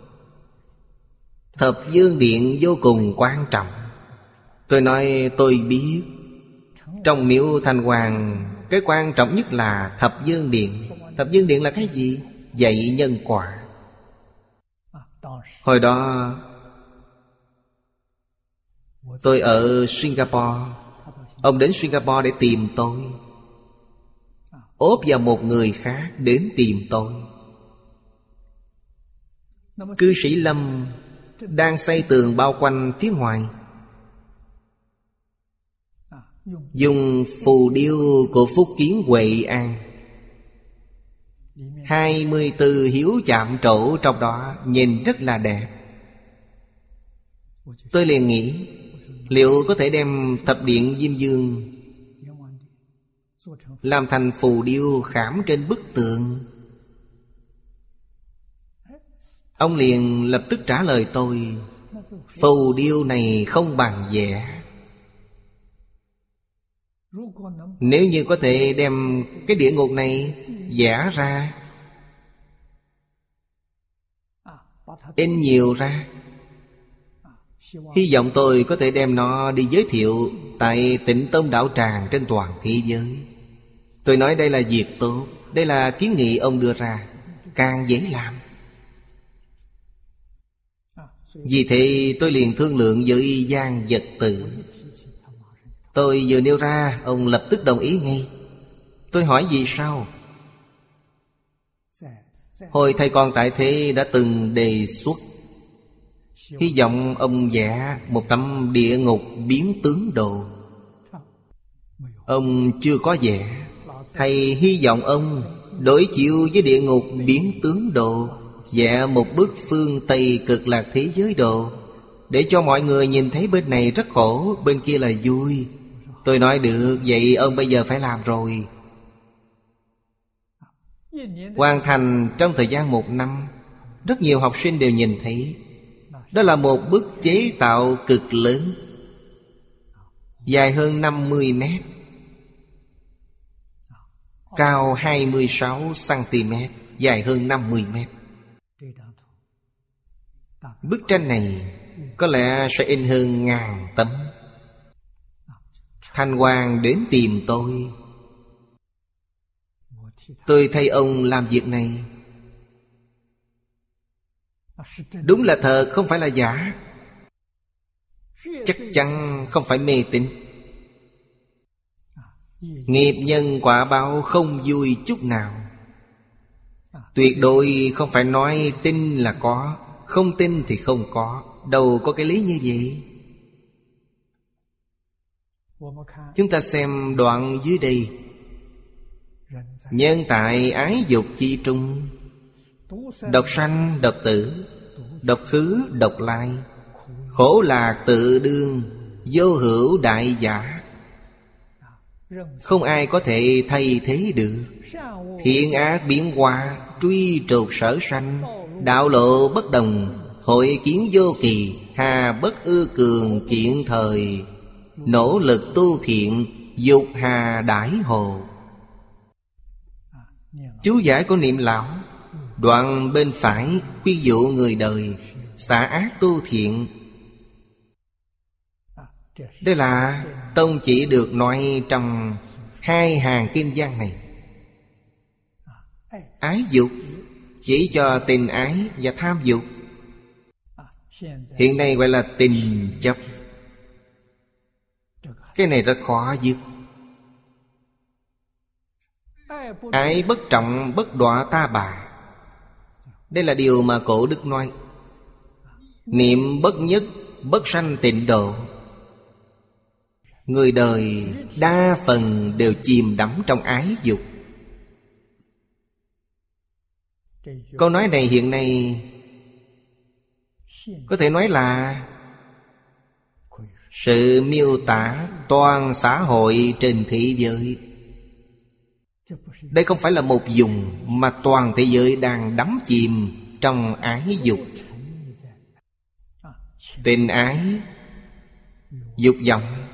Thập Dương Điện vô cùng quan trọng. Tôi nói tôi biết. Trong miếu Thanh Hoàng, cái quan trọng nhất là Thập Dương Điện. Thập Dương Điện là cái gì? Dạy nhân quả. Hồi đó tôi ở Singapore. Ông đến Singapore để tìm tôi, ốp vào một người khác đến tìm tôi. Cư sĩ Lâm đang xây tường bao quanh phía ngoài, dùng phù điêu của Phúc Kiến Huệ An. Hai mươi tư hiếu chạm trổ trong đó, nhìn rất là đẹp. Tôi liền nghĩ, liệu có thể đem thập điện Diêm Dương làm thành phù điêu khảm trên bức tường? Ông liền lập tức trả lời tôi, phù điêu này không bằng vẽ. Nếu như có thể đem cái địa ngục này vẽ ra, in nhiều ra, hy vọng tôi có thể đem nó đi giới thiệu tại Tịnh Tông đạo tràng trên toàn thế giới. Tôi nói đây là việc tốt, đây là kiến nghị ông đưa ra, càng dễ làm. Vì thế tôi liền thương lượng với Giang Vật Tử. Tôi vừa nêu ra, ông lập tức đồng ý ngay. Tôi hỏi vì sao? Hồi thầy còn tại thế đã từng đề xuất, hy vọng ông vẽ một tấm địa ngục biến tướng đồ. Ông chưa có vẽ. Thầy hy vọng ông đối chiếu với địa ngục biến tướng đồ, vẽ một bức phương Tây cực lạc thế giới đồ, để cho mọi người nhìn thấy bên này rất khổ, bên kia là vui. Tôi nói được, vậy ông bây giờ phải làm rồi. Hoàn thành trong thời gian một năm. Rất nhiều học sinh đều nhìn thấy. Đó là một bức chế tạo cực lớn, dài hơn năm mươi mét, cao hai mươi sáu xăng-ti-mét, dài hơn năm mươi mét. Bức tranh này có lẽ sẽ in hơn ngàn tấm. Thanh Hoàng đến tìm tôi. Tôi thay ông làm việc này. Đúng là thật, không phải là giả. Chắc chắn không phải mê tín. Nghiệp nhân quả báo không vui chút nào. Tuyệt đối không phải nói tin là có, không tin thì không có. Đâu có cái lý như vậy. Chúng ta xem đoạn dưới đây. Nhân tại ái dục chi trung, độc sanh độc tử, độc khứ độc lai, khổ lạc tự đương, vô hữu đại giả. Không ai có thể thay thế được. Thiện ác biến hóa, truy trột sở sanh, đạo lộ bất đồng, hội kiến vô kỳ, hà bất ư cường kiện thời, nỗ lực tu thiện, dục hà đãi hồ. Chú giải của Niệm Lão. Đoạn bên phải khuyên dụ người đời xả ác tu thiện. Đây là tông chỉ được nói trong hai hàng kim văn này. Ái dục chỉ cho tình ái và tham dục. Hiện nay gọi là tình chấp. Cái này rất khó dứt. Ái bất trọng bất đọa ta bà. Đây là điều mà cổ đức nói. Niệm bất nhất bất sanh tịnh độ. Người đời đa phần đều chìm đắm trong ái dục. Câu nói này hiện nay có thể nói là sự miêu tả toàn xã hội trên thế giới. Đây không phải là một vùng, mà toàn thế giới đang đắm chìm trong ái dục. Tình ái, dục vọng.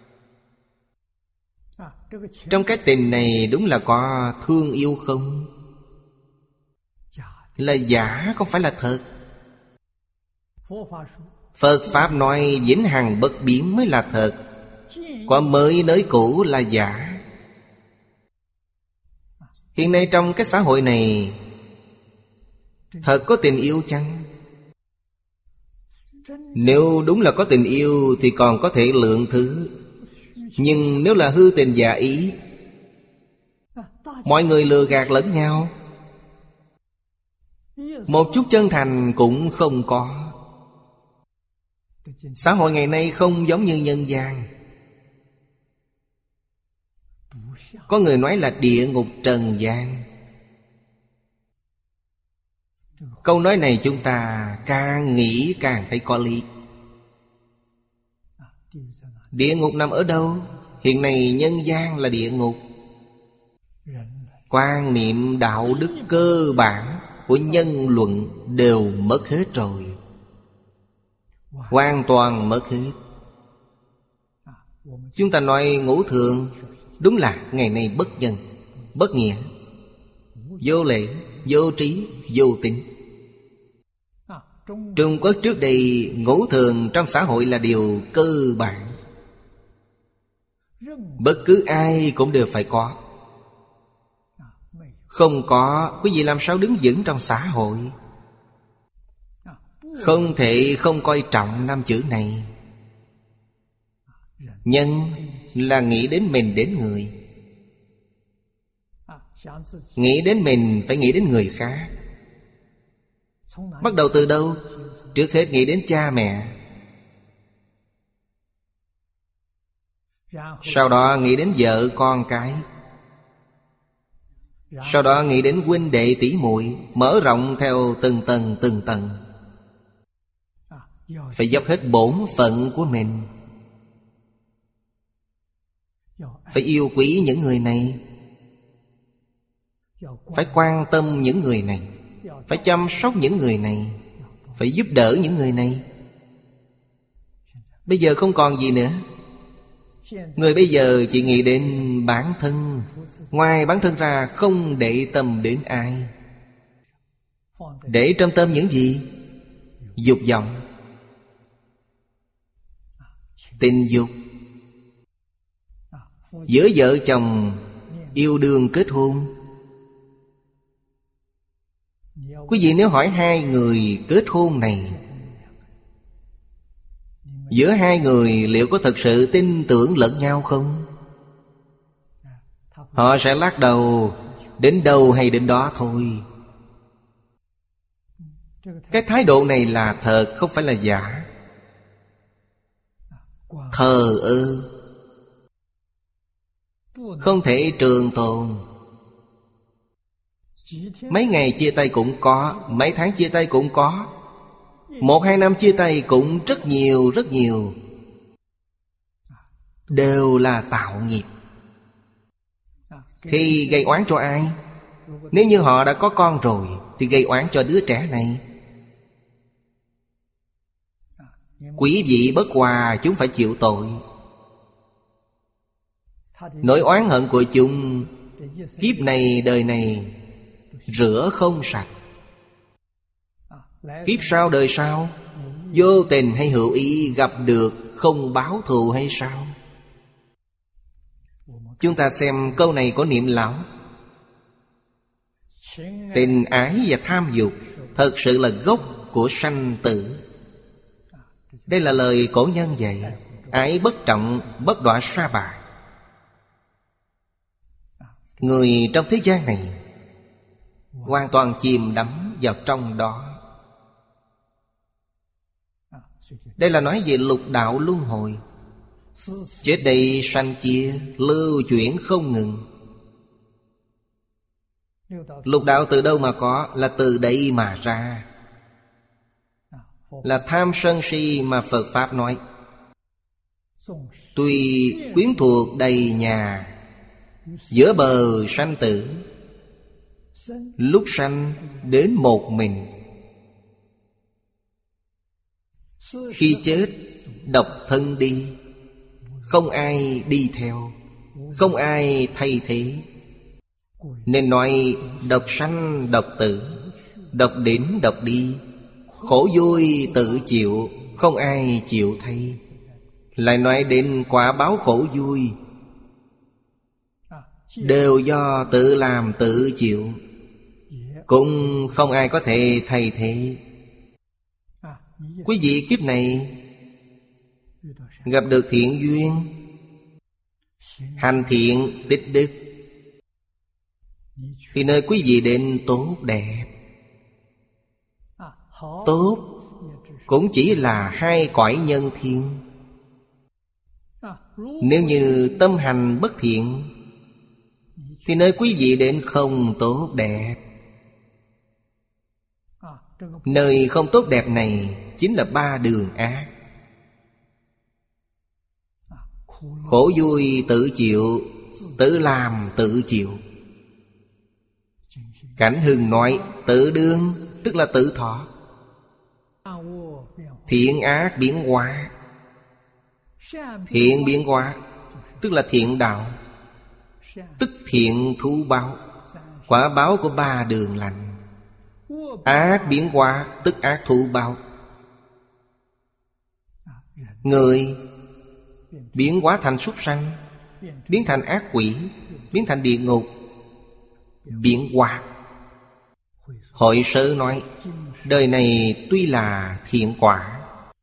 Trong cái tình này đúng là có thương yêu không? Là giả, không phải là thật. Phật Pháp nói vĩnh hằng bất biến mới là thật. Có mới nới cũ là giả. Hiện nay trong cái xã hội này, thật có tình yêu chăng? Nếu đúng là có tình yêu thì còn có thể lượng thứ. Nhưng nếu là hư tình giả ý, mọi người lừa gạt lẫn nhau, một chút chân thành cũng không có. Xã hội ngày nay không giống như nhân gian. Có người nói là địa ngục trần gian. Câu nói này chúng ta càng nghĩ càng thấy có lý. Địa ngục nằm ở đâu? Hiện nay nhân gian là địa ngục. Quan niệm đạo đức cơ bản của nhân luận đều mất hết rồi. Hoàn toàn mất hết. Chúng ta nói ngũ thường, đúng là ngày nay bất nhân, bất nghĩa, vô lễ, vô trí, vô tín. Trung Quốc trước đây ngũ thường trong xã hội là điều cơ bản. Bất cứ ai cũng đều phải có. Không có, quý vị làm sao đứng vững trong xã hội? Không thể không coi trọng năm chữ này. Nhân là nghĩ đến mình đến người. Nghĩ đến mình phải nghĩ đến người khác. Bắt đầu từ đâu? Trước hết nghĩ đến cha mẹ, sau đó nghĩ đến vợ con cái, sau đó nghĩ đến huynh đệ tỷ muội, mở rộng theo từng tầng từng tầng. Phải dốc hết bổn phận của mình. Phải yêu quý những người này, phải quan tâm những người này, phải chăm sóc những người này, phải giúp đỡ những người này. Bây giờ không còn gì nữa. Người bây giờ chỉ nghĩ đến bản thân, ngoài bản thân ra không để tâm đến ai. Để trong tâm những gì? Dục vọng, tình dục. Giữa vợ chồng yêu đương kết hôn, quý vị nếu hỏi hai người kết hôn này, giữa hai người liệu có thật sự tin tưởng lẫn nhau không? Họ sẽ lắc đầu, đến đâu hay đến đó thôi. Cái thái độ này là thật, không phải là giả. Thờ ơ, không thể trường tồn. Mấy ngày chia tay cũng có, mấy tháng chia tay cũng có, một hai năm chia tay cũng rất nhiều rất nhiều. Đều là tạo nghiệp. Thì gây oán cho ai? Nếu như họ đã có con rồi thì gây oán cho đứa trẻ này. Quý vị bất hòa, chúng phải chịu tội. Nỗi oán hận của chúng kiếp này đời này rửa không sạch. Kiếp sau đời sau, vô tình hay hữu ý gặp được, không báo thù hay sao? Chúng ta xem câu này của Niệm Lão. Tình ái và tham dục thật sự là gốc của sanh tử. Đây là lời cổ nhân dạy. Ái bất trọng, bất đọa sa bại. Người trong thế gian này hoàn toàn chìm đắm vào trong đó. Đây là nói về lục đạo luân hồi. Chết đây sanh kia, lưu chuyển không ngừng. Lục đạo từ đâu mà có? Là từ đây mà ra. Là tham sân si mà Phật Pháp nói. Tuy quyến thuộc đầy nhà, giữa bờ sanh tử, lúc sanh đến một mình. Khi chết độc thân đi, không ai đi theo, không ai thay thế. Nên nói độc sanh độc tử, độc đến độc đi, khổ vui tự chịu, không ai chịu thay. Lại nói đến quả báo khổ vui, đều do tự làm tự chịu, cũng không ai có thể thay thế. Quý vị kiếp này gặp được thiện duyên, hành thiện tích đức, thì nơi quý vị đến tốt đẹp. Tốt cũng chỉ là hai cõi nhân thiên. Nếu như tâm hành bất thiện, thì nơi quý vị đến không tốt đẹp. Nơi không tốt đẹp này chính là ba đường ác. Khổ vui tự chịu, tự làm tự chịu. Cảnh Hưng nói tự đương, tức là tự thọ. Thiện ác biến hóa. Thiện biến hóa tức là thiện đạo, tức thiện thú báo, quả báo của ba đường lành. Ác biến hóa tức ác thú báo. Người biến hóa thành súc sanh, biến thành ác quỷ, biến thành địa ngục. Biến hóa. Hội Sơ nói đời này tuy là thiện quả,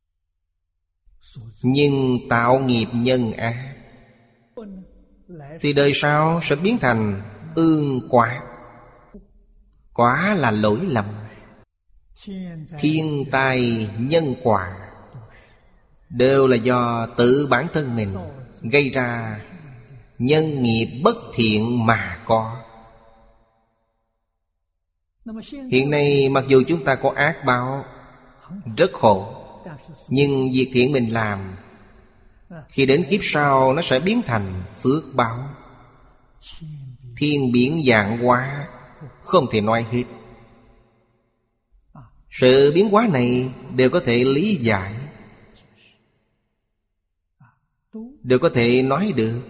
nhưng tạo nghiệp nhân ác, thì đời sau sẽ biến thành ương quả. Quả là lỗi lầm. Thiên tai nhân quả đều là do tự bản thân mình gây ra nhân nghiệp bất thiện mà có. Hiện nay mặc dù chúng ta có ác báo, rất khổ, nhưng việc thiện mình làm, khi đến kiếp sau nó sẽ biến thành phước báo. Thiên biến vạn hóa, không thể nói hết. Sự biến hóa này đều có thể lý giải, đều có thể nói được.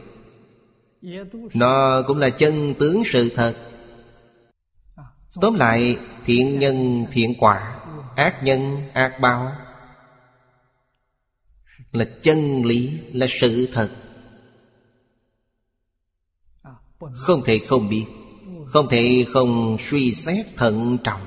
Nó cũng là chân tướng sự thật. Tóm lại, thiện nhân thiện quả, ác nhân ác báo, là chân lý, là sự thật. Không thể không biết, không thể không suy xét thận trọng.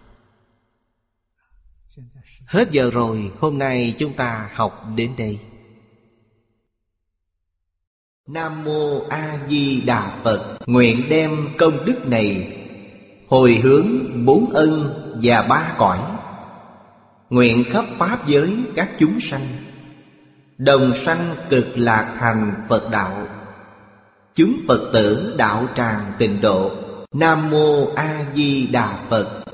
Hết giờ rồi, hôm nay chúng ta học đến đây. Nam Mô A Di Đà Phật. Nguyện đem công đức này hồi hướng bốn ân và ba cõi, nguyện khắp pháp giới các chúng sanh đồng sanh cực lạc thành Phật đạo. Chúng Phật tử đạo tràng tịnh độ. Nam Mô A Di Đà Phật.